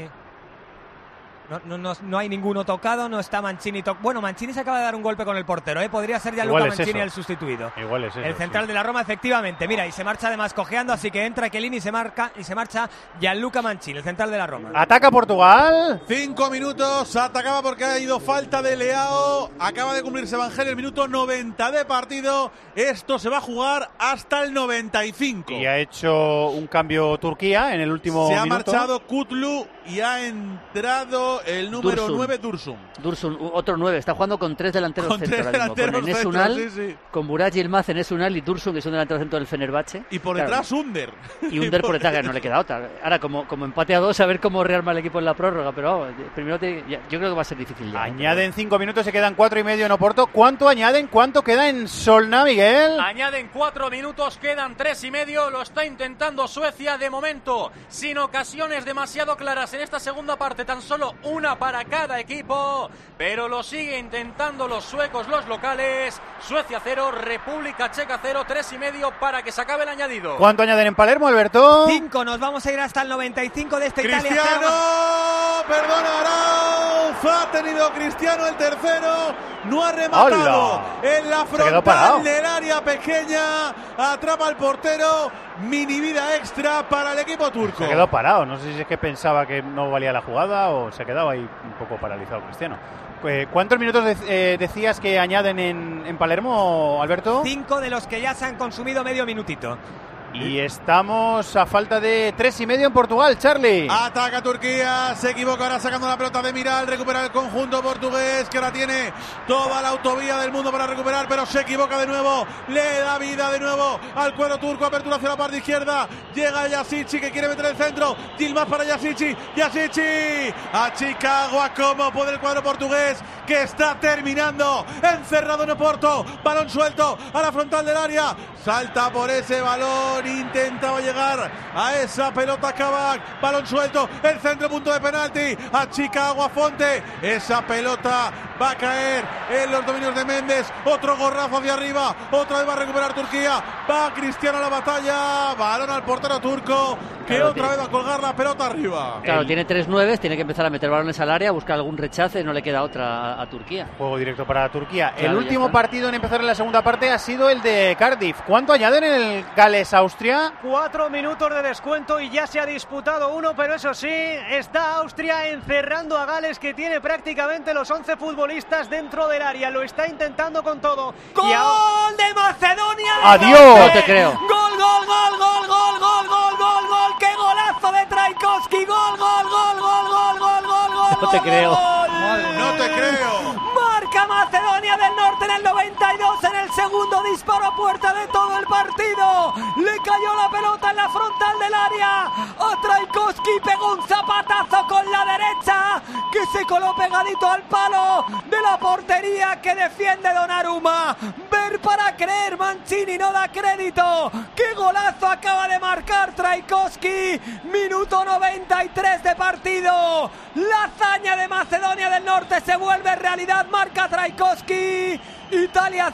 No, no, no, no hay ninguno tocado, no está Mancini. To... Bueno, Mancini se acaba de dar un golpe con el portero, ¿eh? Podría ser ya Igual Luca es Mancini eso. el sustituido. Igual es eso, El central sí. de la Roma, efectivamente. Mira, y se marcha además cojeando, así que entra Chiellini y se marca y se marcha Gianluca Mancini, el central de la Roma. Ataca Portugal. Cinco minutos, atacaba porque ha ido falta de Leao. Acaba de cumplirse Evangelio el minuto noventa de partido. Esto se va a jugar hasta el noventa y cinco. Y ha hecho un cambio Turquía en el último Se ha minuto. marchado Kutlu y ha entrado el número Dursun. nueve, Dursun. Dursun, otro nueve, está jugando con tres delanteros Con centro tres ahora mismo. Con delanteros Enes centros, Unal, sí, sí. con Burak Yilmaz, Enes Unal y Dursun, que son delanteros centro del Fenerbahce. Y por Claro, detrás Under. Y Under por detrás, que no le queda otra. Ahora, como, como empate a dos, a ver cómo rearma el equipo en la prórroga. Pero vamos, primero te, ya- yo creo que va a ser difícil ya. ¿eh? Añaden cinco minutos, se quedan cuatro y medio en Oporto. ¿Cuánto añaden? ¿Cuánto queda en Solna, Miguel? Añaden cuatro minutos, quedan tres y medio. Lo está intentando Suecia de momento, sin ocasiones demasiado claras en esta segunda parte. Tan solo una para cada equipo, pero lo sigue intentando los suecos, los locales. Suecia cero, República Checa cero, tres y medio para que se acabe el añadido. ¿Cuánto añaden en Palermo, Alberto? Cinco, nos vamos a ir hasta el noventa y cinco de esta Italia. Cristiano, perdona, Arauz, ha tenido Cristiano el tercero, no ha rematado ¡Hala! en la Se quedó parado. frontal del área pequeña, atrapa al portero, mini vida extra para el equipo turco. Se quedó parado, no sé si es que pensaba que no valía la jugada o se quedaba ahí un poco paralizado Cristiano. Eh, ¿Cuántos minutos de- eh, decías que añaden en, en Palermo, Alberto? Cinco de los que ya se han consumido medio minutito. Y estamos a falta de tres y medio en Portugal, Charlie. Ataca Turquía, se equivoca ahora sacando la pelota de Miral, recupera el conjunto portugués que ahora tiene toda la autovía del mundo para recuperar, pero se equivoca de nuevo, le da vida de nuevo al cuadro turco, apertura hacia la parte izquierda, llega Yasici que quiere meter el centro, Yilmaz para Yasici, Yasici a Chicago, a como puede el cuadro portugués que está terminando, encerrado en Oporto, balón suelto a la frontal del área, salta por ese balón, intentaba llegar a esa pelota Kabak, balón suelto, el centro, punto de penalti, a Chicago, a Fonte, esa pelota va a caer en los dominios de Méndez, otro gorrazo hacia arriba, otra vez va a recuperar Turquía, va Cristiano a la batalla, balón al portero turco, que Claro, otra tío. vez va a colgar la pelota arriba. Claro, El- tiene tres nueves, tiene que empezar a meter balones al área, buscar algún rechace, no le queda otra a, a Turquía. Juego directo para Turquía. Claro, el ya último está. partido en empezar en la segunda parte ha sido el de Cardiff. ¿Cuánto añaden en el Gales-Austria? Cuatro minutos de descuento y ya se ha disputado uno, pero eso sí, está Austria encerrando a Gales, que tiene prácticamente los once futbolistas dentro del área. Lo está intentando con todo. ¡Gol Y ahora- de Macedonia! del ¡Adiós! Norte! No te creo. ¡Gol, gol, gol, gol, gol, gol, gol, gol, gol! ¡Qué golazo de Traikovski! ¡Gol, gol, gol, gol, gol, gol, gol, gol! No te gol, creo. gol! No te creo. Marca Macedonia del Norte en el noventa y dos en el segundo disparo a puerta de todo el partido. Le cayó la pelota en la frontal del área. A Traikovski pegó un zapatazo con la derecha que se coló pegadito al palo de la portería que defiende Donnarumma. Ver para creer, Mancini no da crédito. ¡Qué golazo acaba de marcar Traikovski! Minuto noventa y tres de partido. La hazaña de Macedonia del Norte se vuelve realidad. Marca Traikovski. Italia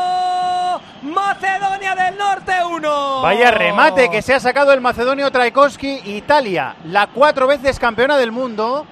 cero, Macedonia del Norte uno. Vaya remate que se ha sacado el macedonio Traikovski. Italia, la cuatro veces campeona del mundo,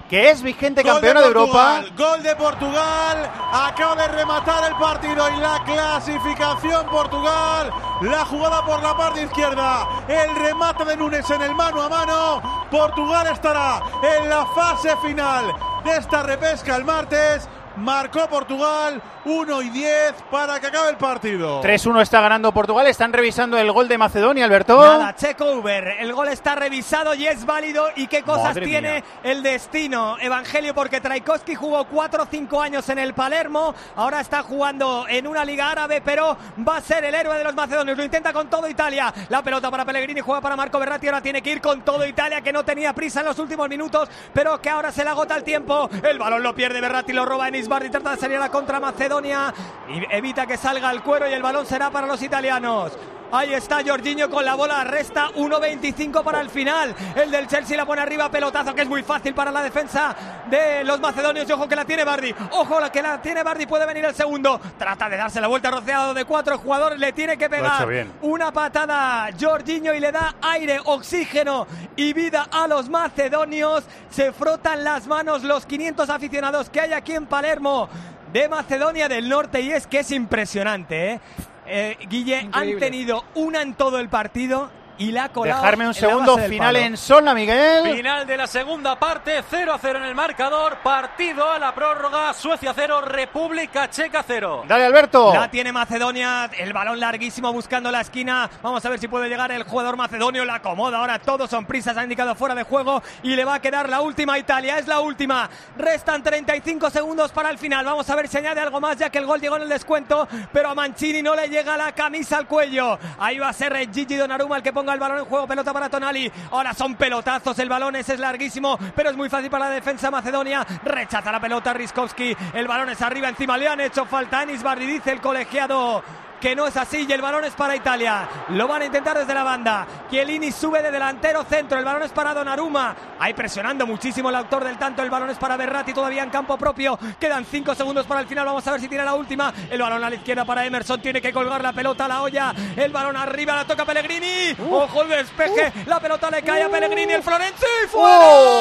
que es vigente Gol campeona de, de Europa. Gol de Portugal, acaba de rematar el partido y la clasificación Portugal, la jugada por la parte izquierda, el remate de Núñez en el mano a mano. Portugal estará en la fase final de esta repesca el martes. Marcó Portugal uno y diez para que acabe el partido. tres uno está ganando Portugal. Están revisando el gol de Macedonia, Alberto. Nada, check over. El gol está revisado y es válido. ¿Y qué cosas Madre tiene mía. el destino, Evangelio? Porque Trajkovski jugó cuatro o cinco años en el Palermo. Ahora está jugando en una liga árabe, pero va a ser el héroe de los macedonios. Lo intenta con todo Italia. La pelota para Pellegrini, juega para Marco Verratti. Ahora tiene que ir con todo Italia, que no tenía prisa en los últimos minutos, pero que ahora se le agota el tiempo. El balón lo pierde Verratti, lo roba Enis Bardi. Trata de salir a la contra Macedonia y evita que salga al cuero, y el balón será para los italianos. Ahí está Jorginho con la bola, resta uno veinticinco para el final. El del Chelsea la pone arriba, pelotazo que es muy fácil para la defensa de los macedonios. Y ojo que la tiene Bardi, ojo la que la tiene Bardi, puede venir el segundo. Trata de darse la vuelta, rodeado de cuatro jugadores, le tiene que pegar una patada Jorginho y le da aire, oxígeno y vida a los macedonios. Se frotan las manos los quinientos aficionados que hay aquí en Palermo de Macedonia del Norte, y es que es impresionante, ¿eh? Eh, Guille, Increíble. Han tenido una en todo el partido y la ha colado. Dejarme un en la segundo, base del final palo. en zona, Miguel. Final de la segunda parte, cero a cero en el marcador, partido a la prórroga, Suecia cero, República Checa cero. Dale, Alberto. La tiene Macedonia, el balón larguísimo buscando la esquina. Vamos a ver si puede llegar el jugador macedonio, la acomoda. Ahora todos son prisas, ha indicado fuera de juego y le va a quedar la última a Italia. Es la última. Restan treinta y cinco segundos para el final. Vamos a ver si añade algo más, ya que el gol llegó en el descuento, pero a Mancini no le llega la camisa al cuello. Ahí va a ser Gigi Donnarumma el que ponga el balón en juego. Pelota para Tonali. Ahora son pelotazos. El balón ese es larguísimo, pero es muy fácil para la defensa macedonia. Rechaza la pelota Riskovski. El balón es arriba, encima le han hecho falta. Enis Bardi, dice el colegiado que no es así, y el balón es para Italia. Lo van a intentar desde la banda. Chiellini sube de delantero centro. El balón es para Donnarumma. Ahí presionando muchísimo el autor del tanto. El balón es para Verratti, todavía en campo propio. Quedan cinco segundos para el final. Vamos a ver si tiene la última. El balón a la izquierda para Emerson. Tiene que colgar la pelota a la olla. El balón arriba, la toca Pellegrini. Uh, Ojo el despeje. Uh, la pelota le cae uh, a Pellegrini. El Florenzi. ¡Fuera!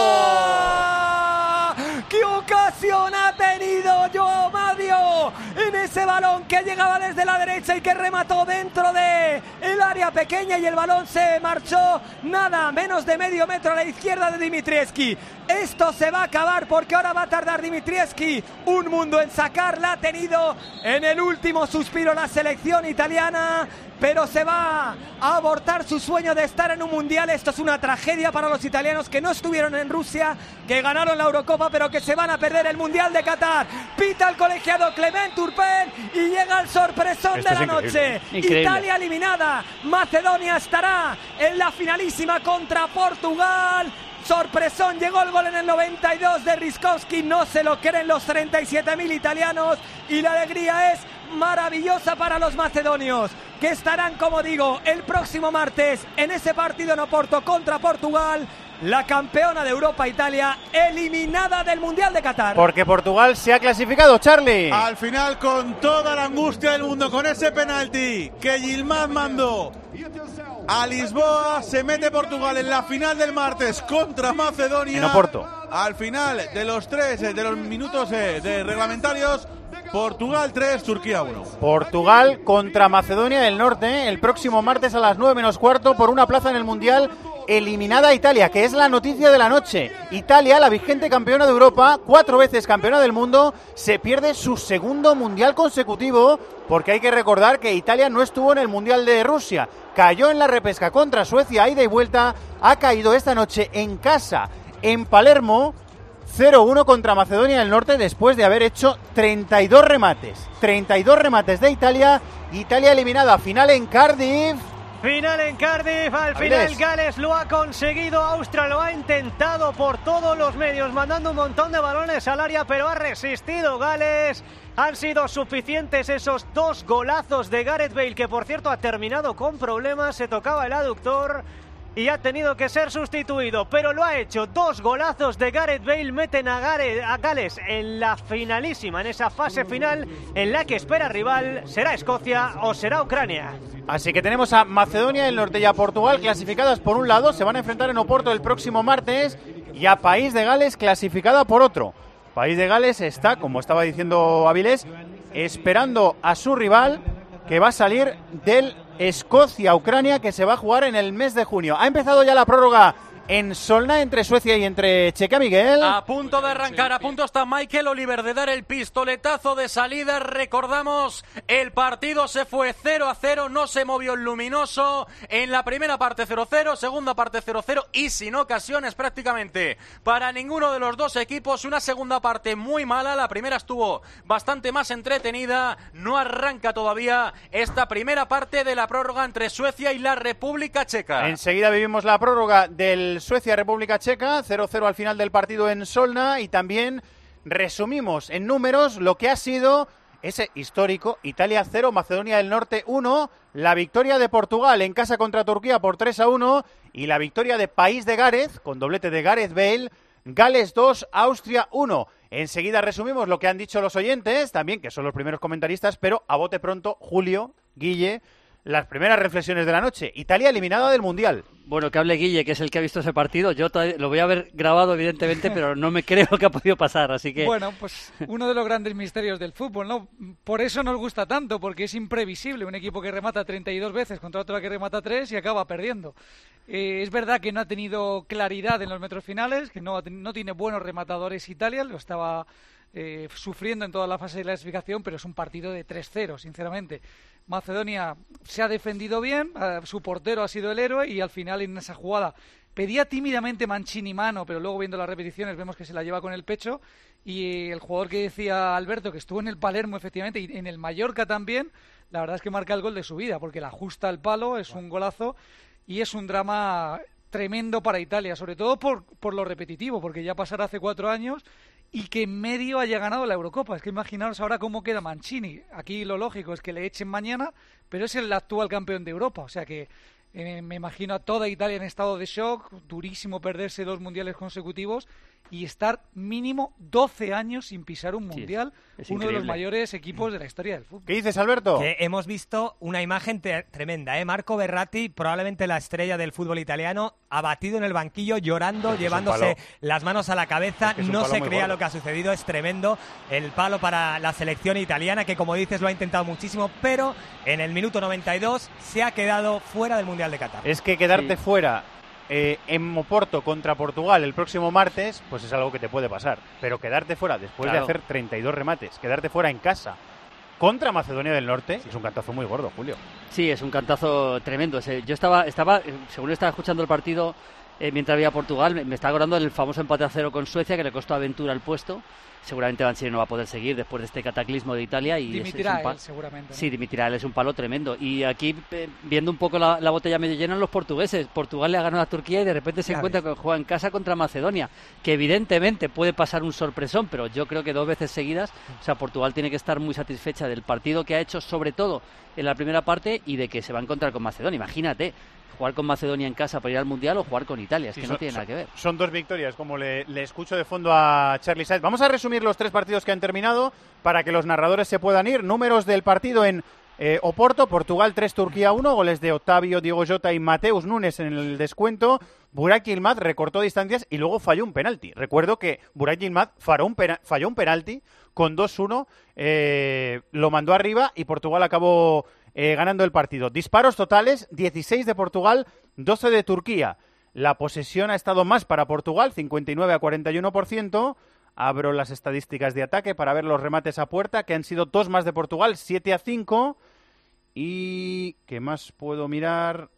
Oh. ¡Qué ocasión ha tenido Joao Mario en ese balón que llegaba desde la derecha y que remató dentro de el área pequeña, y el balón se marchó nada menos de medio metro a la izquierda de Dimitrievski. Esto se va a acabar porque ahora va a tardar Dimitrievski un mundo en sacarla. Ha tenido en el último suspiro la selección italiana, pero se va a abortar su sueño de estar en un mundial. Esto es una tragedia para los italianos que no estuvieron en Rusia, que ganaron la Eurocopa, pero que se van a perder el Mundial de Qatar. Pita el colegiado Clement Turpin y llega el sorpresón Esto de la es noche. Increíble. Italia eliminada. Macedonia estará en la finalísima contra Portugal. Sorpresón, llegó el gol en el noventa y dos de Riskovski. No se lo creen los treinta y siete mil italianos, y la alegría es maravillosa para los macedonios, que estarán, como digo, el próximo martes en ese partido en Oporto contra Portugal. La campeona de Europa, Italia, eliminada del Mundial de Qatar. Porque Portugal se ha clasificado, Charlie. Al final, con toda la angustia del mundo, con ese penalti que Yilmaz mandó a Lisboa, se mete Portugal en la final del martes contra Macedonia. En Oporto. Al final de los tres, de los minutos de reglamentarios, Portugal tres, Turquía uno. Portugal contra Macedonia del Norte, el próximo martes a las nueve menos cuarto por una plaza en el Mundial. Eliminada Italia, que es la noticia de la noche. Italia, la vigente campeona de Europa, cuatro veces campeona del mundo, se pierde su segundo Mundial consecutivo, porque hay que recordar que Italia no estuvo en el Mundial de Rusia. Cayó en la repesca contra Suecia, ida y vuelta. Ha caído esta noche en casa, en Palermo, cero uno contra Macedonia del Norte, después de haber hecho treinta y dos remates. treinta y dos remates de Italia. Italia eliminada, final en Cardiff. Final en Cardiff, al Avilés. final Gales lo ha conseguido, Austria lo ha intentado por todos los medios, mandando un montón de balones al área, pero ha resistido Gales. Han sido suficientes esos dos golazos de Gareth Bale, que por cierto ha terminado con problemas, se tocaba el aductor y ha tenido que ser sustituido, pero lo ha hecho. Dos golazos de Gareth Bale meten a, Gareth, a Gales en la finalísima, en esa fase final en la que espera rival. ¿Será Escocia o será Ucrania? Así que tenemos a Macedonia del Norte y a Portugal clasificadas por un lado, se van a enfrentar en Oporto el próximo martes, y a País de Gales clasificada por otro. País de Gales está, como estaba diciendo Avilés, esperando a su rival que va a salir del Escocia-Ucrania, que se va a jugar en el mes de junio. Ha empezado ya la prórroga en Solna entre Suecia y entre Checa, Miguel. A punto de arrancar, a punto está Michael Oliver de dar el pistoletazo de salida. Recordamos, el partido se fue cero a cero, no se movió el luminoso. En la primera parte cero cero, segunda parte cero cero y sin ocasiones prácticamente para ninguno de los dos equipos. Una segunda parte muy mala, la primera estuvo bastante más entretenida. No arranca todavía esta primera parte de la prórroga entre Suecia y la República Checa. Enseguida vivimos la prórroga del Suecia-República Checa, cero cero al final del partido en Solna, y también resumimos en números lo que ha sido ese histórico Italia cero, Macedonia del Norte uno, la victoria de Portugal en casa contra Turquía por tres a uno y la victoria de País de Gareth, con doblete de Gareth Bale, Gales dos, Austria uno. Enseguida resumimos lo que han dicho los oyentes, también que son los primeros comentaristas, pero a bote pronto, Julio, Guille, las primeras reflexiones de la noche. Italia eliminada del Mundial. Bueno, que hable Guille, que es el que ha visto ese partido. Yo lo voy a haber grabado, evidentemente, pero no me creo que ha podido pasar, así que... Bueno, pues uno de los grandes misterios del fútbol, ¿no? Por eso nos gusta tanto, porque es imprevisible. Un equipo que remata treinta y dos veces contra otro que remata tres y acaba perdiendo. Eh, es verdad que no ha tenido claridad en los metros finales, que no, no tiene buenos rematadores Italia, lo estaba eh, sufriendo en toda la fase de clasificación, pero es un partido de tres cero, sinceramente. Macedonia se ha defendido bien, eh, su portero ha sido el héroe y al final en esa jugada pedía tímidamente Mancini mano, pero luego viendo las repeticiones vemos que se la lleva con el pecho, y el jugador que decía Alberto, que estuvo en el Palermo efectivamente y en el Mallorca también, la verdad es que marca el gol de su vida, porque la ajusta al palo, es un golazo y es un drama tremendo para Italia, sobre todo por, por lo repetitivo, porque ya pasará hace cuatro años y que en medio haya ganado la Eurocopa. Es que imaginaros ahora cómo queda Mancini. Aquí lo lógico es que le echen mañana, pero es el actual campeón de Europa. O sea que eh, me imagino a toda Italia en estado de shock, durísimo perderse dos mundiales consecutivos y estar mínimo doce años sin pisar un mundial, sí, es, es uno increíble. De los mayores equipos de la historia del fútbol. ¿Qué dices, Alberto? Que hemos visto una imagen te- tremenda, ¿eh? Marco Verratti, probablemente la estrella del fútbol italiano, abatido en el banquillo, llorando, es llevándose las manos a la cabeza, es que no se creía gordo. Lo que ha sucedido, es tremendo el palo para la selección italiana, que como dices lo ha intentado muchísimo, pero en el minuto noventa y dos se ha quedado fuera del Mundial de Qatar. Es que quedarte sí. fuera Eh, en Oporto contra Portugal el próximo martes, pues es algo que te puede pasar. Pero quedarte fuera después claro. de hacer treinta y dos remates, quedarte fuera en casa contra Macedonia del Norte, es un cantazo muy gordo, Julio. Sí, es un cantazo tremendo. Yo estaba, estaba según estaba escuchando el partido, eh, mientras había Portugal, me, me estaba acordando del famoso empate a cero con Suecia, que le costó a Ventura el puesto. Seguramente Mancini no va a poder seguir después de este cataclismo de Italia. Y dimitirá es, es un él, seguramente. ¿No? Sí, dimitirá él, es un palo tremendo. Y aquí, eh, viendo un poco la, la botella medio llena, los portugueses. Portugal le ha ganado a Turquía y de repente se claro. encuentra que juega en casa contra Macedonia, que evidentemente puede pasar un sorpresón, pero yo creo que dos veces seguidas, o sea, Portugal tiene que estar muy satisfecha del partido que ha hecho, sobre todo en la primera parte, y de que se va a encontrar con Macedonia. Imagínate, jugar con Macedonia en casa para ir al Mundial o jugar con Italia, es sí, que son, no tiene nada que ver. Son dos victorias, como le, le escucho de fondo a Charlie Saez. Vamos a resumir los tres partidos que han terminado para que los narradores se puedan ir. Números del partido en eh, Oporto: Portugal tres, Turquía uno, goles de Octavio, Diego Jota y Mateus Nunes en el descuento. Burak Yilmaz recortó distancias y luego falló un penalti. Recuerdo que Burak Yilmaz falló un, pena, falló un penalti con dos uno, eh, lo mandó arriba y Portugal acabó Eh, ganando el partido. Disparos totales, dieciséis de Portugal, doce de Turquía. La posesión ha estado más para Portugal, cincuenta y nueve a cuarenta y uno por ciento. Abro las estadísticas de ataque para ver los remates a puerta, que han sido dos más de Portugal, siete a cinco. Y ¿qué más puedo mirar?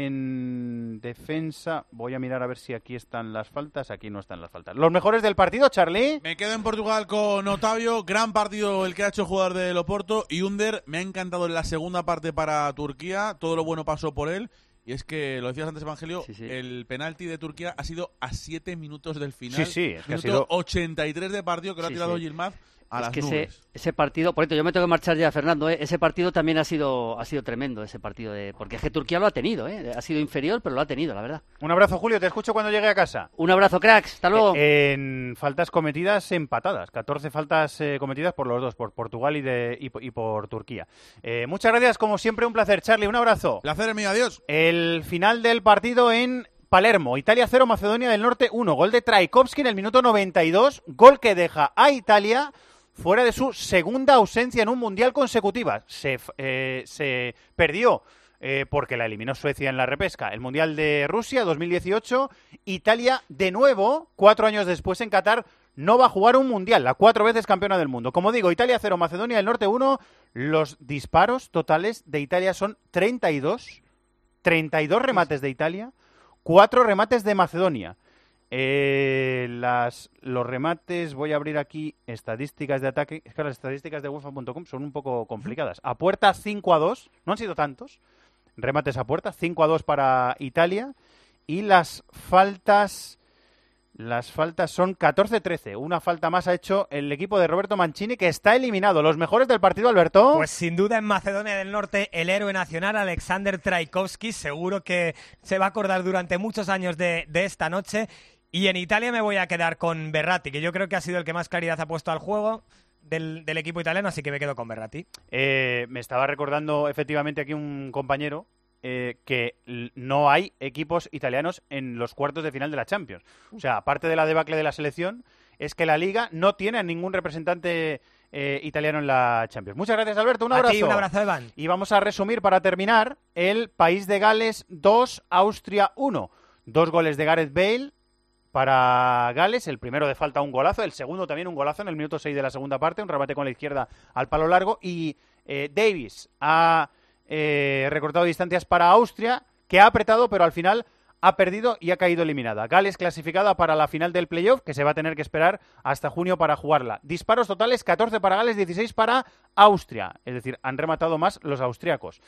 En defensa, voy a mirar a ver si aquí están las faltas. Aquí no están las faltas. Los mejores del partido, Charlie. Me quedo en Portugal con Otavio, gran partido el que ha hecho jugar del Oporto. Y Under me ha encantado en la segunda parte para Turquía, todo lo bueno pasó por él. Y es que, lo decías antes, Evangelio, sí, sí. el penalti de Turquía ha sido a siete minutos del final. Sí, sí, es que Minuto ha sido ochenta y tres de partido que lo sí, ha tirado sí. Yilmaz. A es las que nubes. ese, ese partido, por cierto, yo me tengo que marchar ya, Fernando, ¿eh? Ese partido también ha sido ha sido tremendo, ese partido, de porque es que Turquía lo ha tenido, ¿eh? Ha sido inferior, pero lo ha tenido, la verdad. Un abrazo, Julio, te escucho cuando llegue a casa. Un abrazo, cracks, hasta luego. Eh, en faltas cometidas empatadas, catorce faltas eh, cometidas por los dos, por Portugal y, de, y, y por Turquía. Eh, muchas gracias, como siempre, un placer, Charlie, un abrazo. Placer mío, adiós. El final del partido en Palermo, Italia cero, Macedonia del Norte uno. Gol de Trajkovski en el minuto noventa y dos, gol que deja a Italia fuera de su segunda ausencia en un mundial consecutiva. Se, eh, se perdió eh, porque la eliminó Suecia en la repesca. El mundial de Rusia dos mil dieciocho, Italia de nuevo, cuatro años después en Qatar, no va a jugar un mundial, la cuatro veces campeona del mundo. Como digo, Italia cero, Macedonia del Norte uno. Los disparos totales de Italia son treinta y dos. treinta y dos remates de Italia, cuatro remates de Macedonia. Eh, las, los remates, voy a abrir aquí estadísticas de ataque. Es que las estadísticas de UEFA punto com son un poco complicadas. A puerta cinco a dos, no han sido tantos remates a puerta, cinco a dos para Italia. Y las faltas... Las faltas son catorce a trece. Una falta más ha hecho el equipo de Roberto Mancini, que está eliminado. ¿Los mejores del partido, Alberto? Pues sin duda en Macedonia del Norte, el héroe nacional Alexander Trajkovski. Seguro que se va a acordar durante muchos años de, de esta noche. Y en Italia me voy a quedar con Verratti, que yo creo que ha sido el que más claridad ha puesto al juego del, del equipo italiano, así que me quedo con Verratti. Eh, me estaba recordando efectivamente aquí un compañero Eh, que no hay equipos italianos en los cuartos de final de la Champions. O sea, aparte de la debacle de la selección, es que la Liga no tiene a ningún representante eh, italiano en la Champions. Muchas gracias, Alberto. Un abrazo. A ti, un abrazo, Evan. Y vamos a resumir para terminar el País de Gales dos, Austria uno. Dos goles de Gareth Bale para Gales, el primero de falta un golazo, el segundo también un golazo en el minuto seis de la segunda parte, un remate con la izquierda al palo largo, y eh, Davis ha Eh, recortado distancias para Austria, que ha apretado, pero al final ha perdido y ha caído eliminada. Gales clasificada para la final del playoff, que se va a tener que esperar hasta junio para jugarla. Disparos totales, catorce para Gales, dieciséis para Austria. Es decir, han rematado más los austriacos.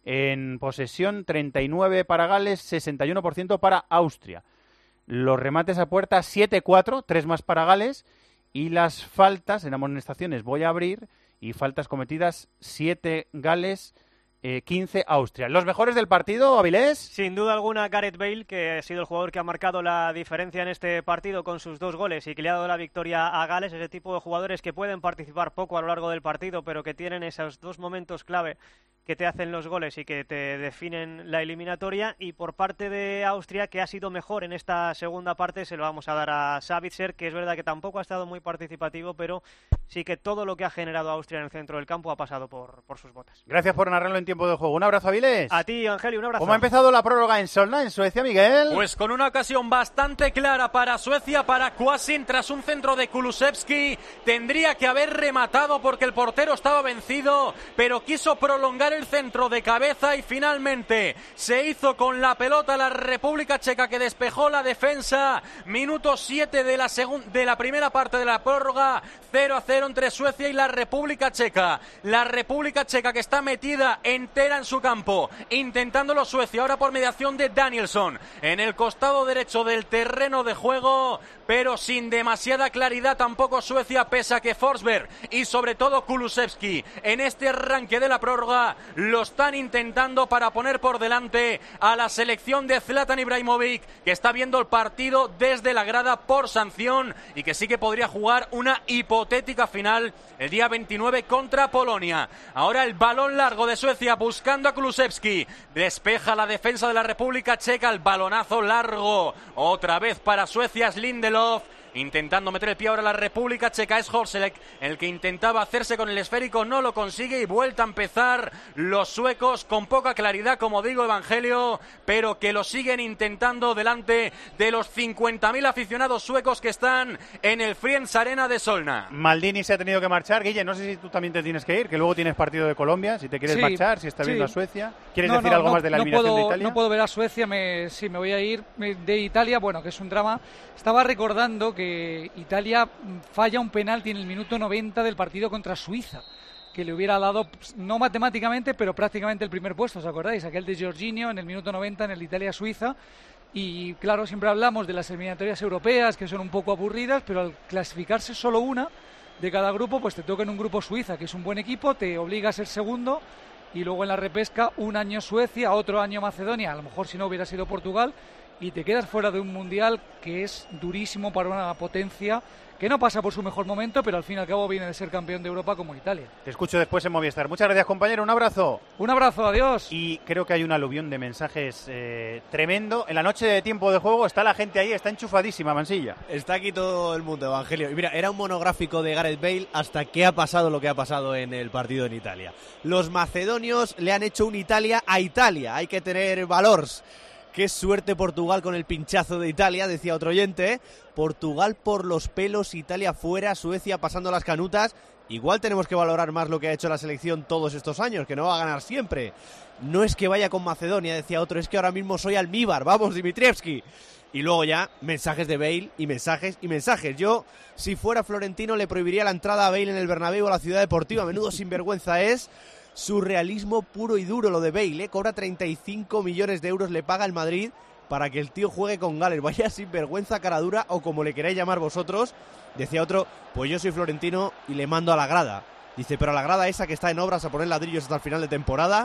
En posesión, treinta y nueve para Gales, sesenta y uno por ciento para Austria. Los remates a puerta, siete cuatro, tres más para Gales. Y las faltas, en amonestaciones voy a abrir, y faltas cometidas, siete Gales, Eh, quince Austria. ¿Los mejores del partido, Avilés? Sin duda alguna, Gareth Bale, que ha sido el jugador que ha marcado la diferencia en este partido con sus dos goles y que le ha dado la victoria a Gales. Ese tipo de jugadores que pueden participar poco a lo largo del partido, pero que tienen esos dos momentos clave que te hacen los goles y que te definen la eliminatoria. Y por parte de Austria, que ha sido mejor en esta segunda parte, se lo vamos a dar a Sabitzer, que es verdad que tampoco ha estado muy participativo, pero sí que todo lo que ha generado Austria en el centro del campo ha pasado por, por sus botas. Gracias por narrarlo en tiempo de juego. Un abrazo, Avilés. A ti, Angelio, un abrazo. ¿Cómo ha empezado la prórroga en Solna, en Suecia, Miguel? Pues con una ocasión bastante clara para Suecia, para Kwasin, tras un centro de Kulusevski. Tendría que haber rematado porque el portero estaba vencido, pero quiso prolongar el centro de cabeza y finalmente se hizo con la pelota la República Checa, que despejó la defensa. Minuto siete de la, de la primera parte de la prórroga, cero a cero entre Suecia y la República Checa. La República Checa, que está metida entera en su campo, intentándolo Suecia, ahora por mediación de Danielsson, en el costado derecho del terreno de juego, pero sin demasiada claridad tampoco Suecia, pese a que Forsberg y sobre todo Kulusevski en este arranque de la prórroga lo están intentando para poner por delante a la selección de Zlatan Ibrahimovic, que está viendo el partido desde la grada por sanción y que sí que podría jugar una hipotética final el día veintinueve contra Polonia. Ahora el balón largo de Suecia buscando a Kulusevski, despeja la defensa de la República Checa, el balonazo largo otra vez para Suecia, es Lindelof intentando meter el pie ahora la República Checa, es Horselek el que intentaba hacerse con el esférico, no lo consigue y vuelta a empezar los suecos con poca claridad, como digo, Evangelio, pero que lo siguen intentando delante de los cincuenta mil aficionados suecos que están en el Friends Arena de Solna. Maldini se ha tenido que marchar. Guille, no sé si tú también te tienes que ir, que luego tienes partido de Colombia, si te quieres sí, marchar, si estás sí. viendo a Suecia. ¿Quieres no, decir no, algo no, más de la no eliminación puedo, de Italia? No puedo ver a Suecia, me, sí, me voy a ir de Italia, bueno, que es un drama. Estaba recordando que Italia falla un penalti en el minuto noventa del partido contra Suiza, que le hubiera dado, no matemáticamente, pero prácticamente el primer puesto, ¿os acordáis? Aquel de Jorginho en el minuto noventa en el Italia-Suiza. Y claro, siempre hablamos de las eliminatorias europeas, que son un poco aburridas, pero al clasificarse solo una de cada grupo, pues te toca en un grupo Suiza, que es un buen equipo, te obliga a ser segundo, y luego en la repesca un año Suecia, otro año Macedonia, a lo mejor si no hubiera sido Portugal, y te quedas fuera de un mundial que es durísimo para una potencia que no pasa por su mejor momento, pero al fin y al cabo viene de ser campeón de Europa como Italia. Te escucho después en Movistar. Muchas gracias, compañero. Un abrazo. Un abrazo, adiós. Y creo que hay un aluvión de mensajes eh, tremendo. En la noche de tiempo de juego está la gente ahí, está enchufadísima, Mansilla. Está aquí todo el mundo, Evangelio. Y mira, era un monográfico de Gareth Bale hasta que ha pasado lo que ha pasado en el partido en Italia. Los macedonios le han hecho un Italia a Italia. Hay que tener valores. Qué suerte Portugal con el pinchazo de Italia, decía otro oyente. Portugal por los pelos, Italia fuera, Suecia pasando las canutas. Igual tenemos que valorar más lo que ha hecho la selección todos estos años, que no va a ganar siempre. No es que vaya con Macedonia, decía otro, es que ahora mismo soy almíbar, vamos Dimitrievski. Y luego ya, mensajes de Bale y mensajes y mensajes. Yo, si fuera Florentino, le prohibiría la entrada a Bale en el Bernabéu a la Ciudad Deportiva. Menudo sinvergüenza es. Surrealismo puro y duro lo de Bale, ¿eh? Cobra treinta y cinco millones de euros, le paga el Madrid para que el tío juegue con Gales. Vaya sinvergüenza, cara dura, o como le queráis llamar vosotros. Decía otro, pues yo soy Florentino y le mando a la grada. Dice, pero a la grada esa que está en obras a poner ladrillos hasta el final de temporada.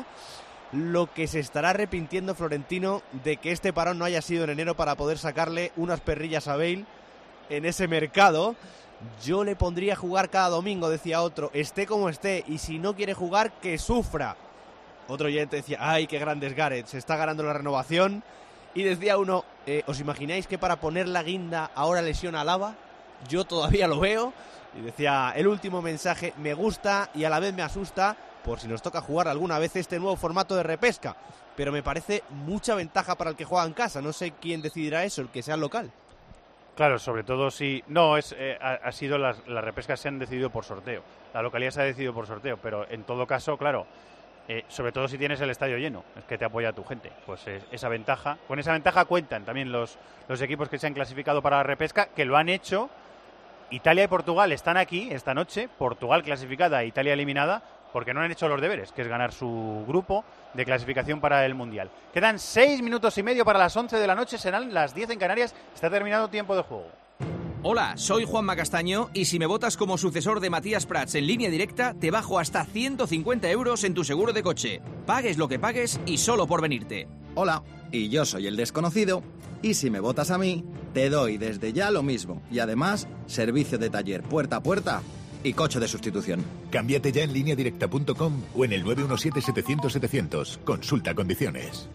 Lo que se estará arrepintiendo Florentino de que este parón no haya sido en enero para poder sacarle unas perrillas a Bale en ese mercado. Yo le pondría a jugar cada domingo, decía otro, esté como esté, y si no quiere jugar, que sufra. Otro oyente decía, ay, qué grande es Gareth, se está ganando la renovación. Y decía uno, eh, ¿os imagináis que para poner la guinda ahora lesiona a Lava? Yo todavía lo veo. Y decía, el último mensaje, me gusta y a la vez me asusta, por si nos toca jugar alguna vez este nuevo formato de repesca. Pero me parece mucha ventaja para el que juega en casa, no sé quién decidirá eso, el que sea local. Claro, sobre todo si... No, es eh, ha, ha sido las, las repescas se han decidido por sorteo. La localidad se ha decidido por sorteo, pero en todo caso, claro, eh, sobre todo si tienes el estadio lleno, es que te apoya tu gente. Pues eh, esa ventaja, con esa ventaja cuentan también los, los equipos que se han clasificado para la repesca, que lo han hecho. Italia y Portugal están aquí esta noche, Portugal clasificada, Italia eliminada, porque no han hecho los deberes, que es ganar su grupo de clasificación para el Mundial. Quedan seis minutos y medio para las once de la noche, serán las diez en Canarias, está terminado tiempo de juego. Hola, soy Juanma Castaño y si me votas como sucesor de Matías Prats en Línea Directa, te bajo hasta ciento cincuenta euros en tu seguro de coche. Pagues lo que pagues y solo por venirte. Hola, y yo soy el desconocido, y si me votas a mí, te doy desde ya lo mismo, y además, servicio de taller puerta a puerta y coche de sustitución. Cámbiate ya en línea directa punto com o en el nueve uno siete setecientos setecientos. Consulta condiciones.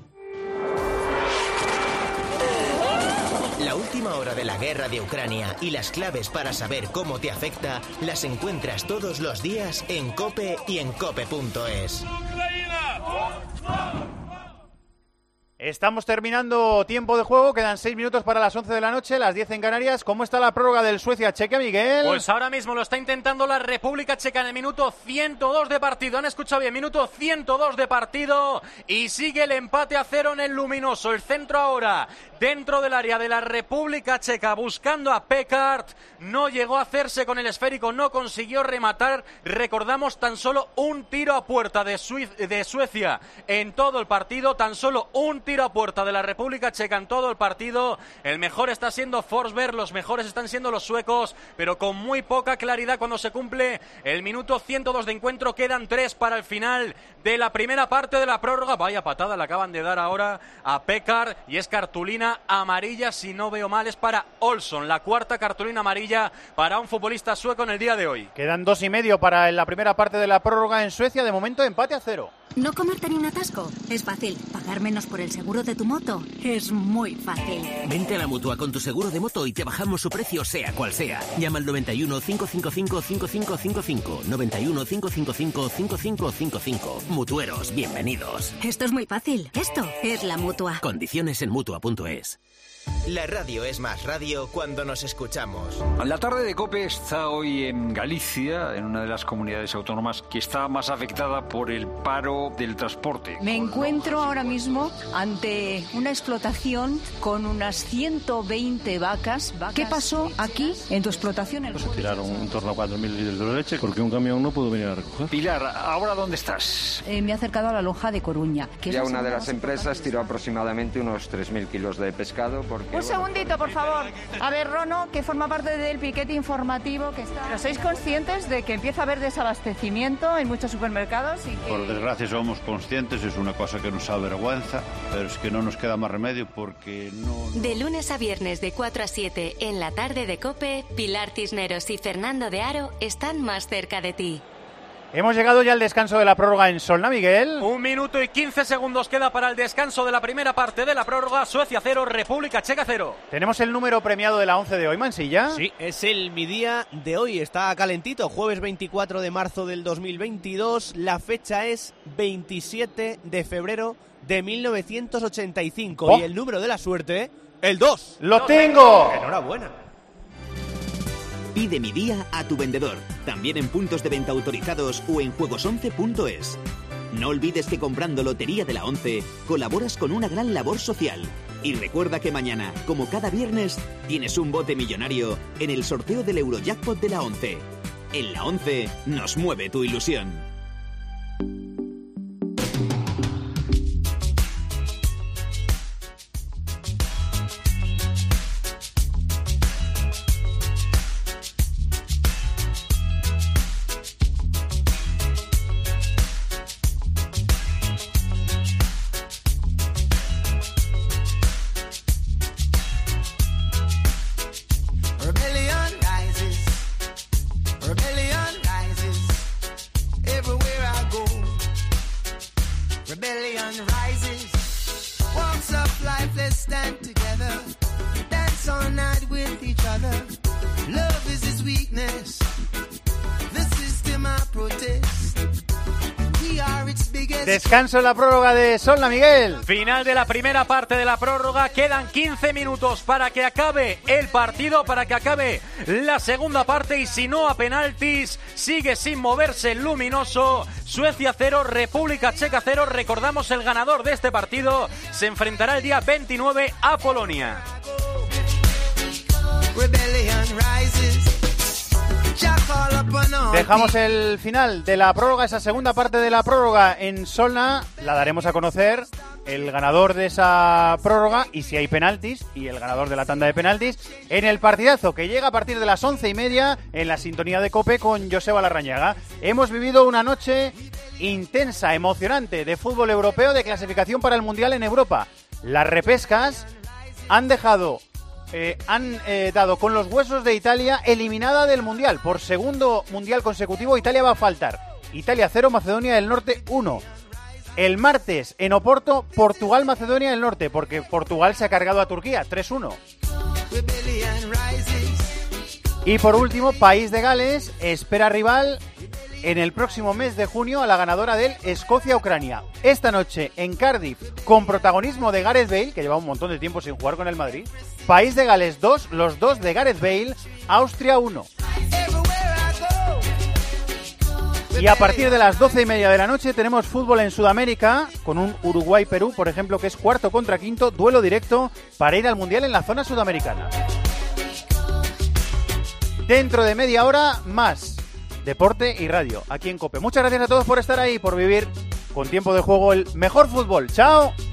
La última hora de la guerra de Ucrania y las claves para saber cómo te afecta las encuentras todos los días en COPE y en cope punto es. Estamos terminando tiempo de juego, quedan seis minutos para las once de la noche, las diez en Canarias. ¿Cómo está la prórroga del Suecia-Checa, Miguel? Pues ahora mismo lo está intentando la República Checa en el minuto ciento dos de partido. Han escuchado bien, minuto ciento dos de partido y sigue el empate a cero en el luminoso. El centro ahora dentro del área de la República Checa buscando a Pekart. No llegó a hacerse con el esférico, no consiguió rematar. Recordamos tan solo un tiro a puerta de, Suiz- de Suecia en todo el partido, tan solo un tiro a puerta de la República Checa en todo el partido. El mejor está siendo Forsberg, los mejores están siendo los suecos, pero con muy poca claridad cuando se cumple el minuto ciento dos de encuentro. Quedan tres para el final de la primera parte de la prórroga. Vaya patada le acaban de dar ahora a Pekar y es cartulina amarilla, si no veo mal, es para Olsson, la cuarta cartulina amarilla para un futbolista sueco en el día de hoy. Quedan dos y medio para la primera parte de la prórroga en Suecia, de momento empate a cero. ¿No comerte ni un atasco? Es fácil. ¿Pagar menos por el seguro de tu moto? Es muy fácil. Vente a la Mutua con tu seguro de moto y te bajamos su precio sea cual sea. Llama al noventa y uno, cinco cinco cinco, cinco cinco cinco cinco. noventa y uno, cinco cinco cinco, cinco cinco cinco cinco. Mutueros, bienvenidos. Esto es muy fácil. Esto es la Mutua. Condiciones en Mutua punto es. La radio es más radio cuando nos escuchamos. La tarde de COPE está hoy en Galicia, en una de las comunidades autónomas que está más afectada por el paro del transporte. Me encuentro ahora mismo ante una explotación con unas ciento veinte vacas. vacas. ¿Qué pasó aquí en tu explotación? Pues se tiraron en torno a cuatro mil litros de leche porque un camión no pudo venir a recoger. Pilar, ¿ahora dónde estás? Eh, me he acercado a la lonja de Coruña. Que ya una de las empresas tiró aproximadamente unos tres mil kilos de pescado porque... Un bueno, segundito, por favor. A ver, Rono, que forma parte del piquete informativo que está... ¿Pero sois conscientes de que empieza a haber desabastecimiento en muchos supermercados? Y que... Por desgracia somos conscientes, es una cosa que nos avergüenza, pero es que no nos queda más remedio porque no... no... De lunes a viernes de cuatro a siete en la tarde de COPE, Pilar Cisneros y Fernando de Aro están más cerca de ti. Hemos llegado ya al descanso de la prórroga en Solna, Miguel. Un minuto y quince segundos queda para el descanso de la primera parte de la prórroga. Suecia cero, República Checa cero. Tenemos el número premiado de la once de hoy, Mansilla. Sí, es el mi día de hoy. Está calentito, jueves veinticuatro de marzo del dos mil veintidós. La fecha es veintisiete de febrero de mil novecientos ochenta y cinco. Oh. Y el número de la suerte, el dos. ¡Lo tengo! Enhorabuena. Pide mi día a tu vendedor, también en puntos de venta autorizados o en juegos once punto es. No olvides que comprando Lotería de la once colaboras con una gran labor social. Y recuerda que mañana, como cada viernes, tienes un bote millonario en el sorteo del Eurojackpot de la once. En la once nos mueve tu ilusión. Descanso en la prórroga de Solna, Miguel. Final de la primera parte de la prórroga. Quedan quince minutos para que acabe el partido, para que acabe la segunda parte. Y si no a penaltis, sigue sin moverse el luminoso. Suecia cero, República Checa cero. Recordamos, el ganador de este partido se enfrentará el día veintinueve a Polonia. Dejamos el final de la prórroga, esa segunda parte de la prórroga en Solna. La daremos a conocer, el ganador de esa prórroga, y si hay penaltis, y el ganador de la tanda de penaltis, en el partidazo que llega a partir de las once y media en la sintonía de COPE con Joseba Larrañaga. Hemos vivido una noche intensa, emocionante, de fútbol europeo, de clasificación para el Mundial en Europa. Las repescas han dejado... Eh, han eh, dado con los huesos de Italia, eliminada del Mundial. Por segundo Mundial consecutivo, Italia va a faltar. Italia cero, Macedonia del Norte uno. El martes, en Oporto, Portugal-Macedonia del Norte, porque Portugal se ha cargado a Turquía, tres uno. Y por último, País de Gales espera rival en el próximo mes de junio a la ganadora del Escocia-Ucrania. Esta noche en Cardiff, con protagonismo de Gareth Bale, que lleva un montón de tiempo sin jugar con el Madrid. País de Gales dos, los dos de Gareth Bale, Austria uno. Y a partir de las doce y media de la noche tenemos fútbol en Sudamérica, con un Uruguay-Perú, por ejemplo, que es cuarto contra quinto, duelo directo para ir al Mundial en la zona sudamericana. Dentro de media hora, más deporte y radio, aquí en COPE. Muchas gracias a todos por estar ahí, por vivir con tiempo de juego el mejor fútbol. ¡Chao!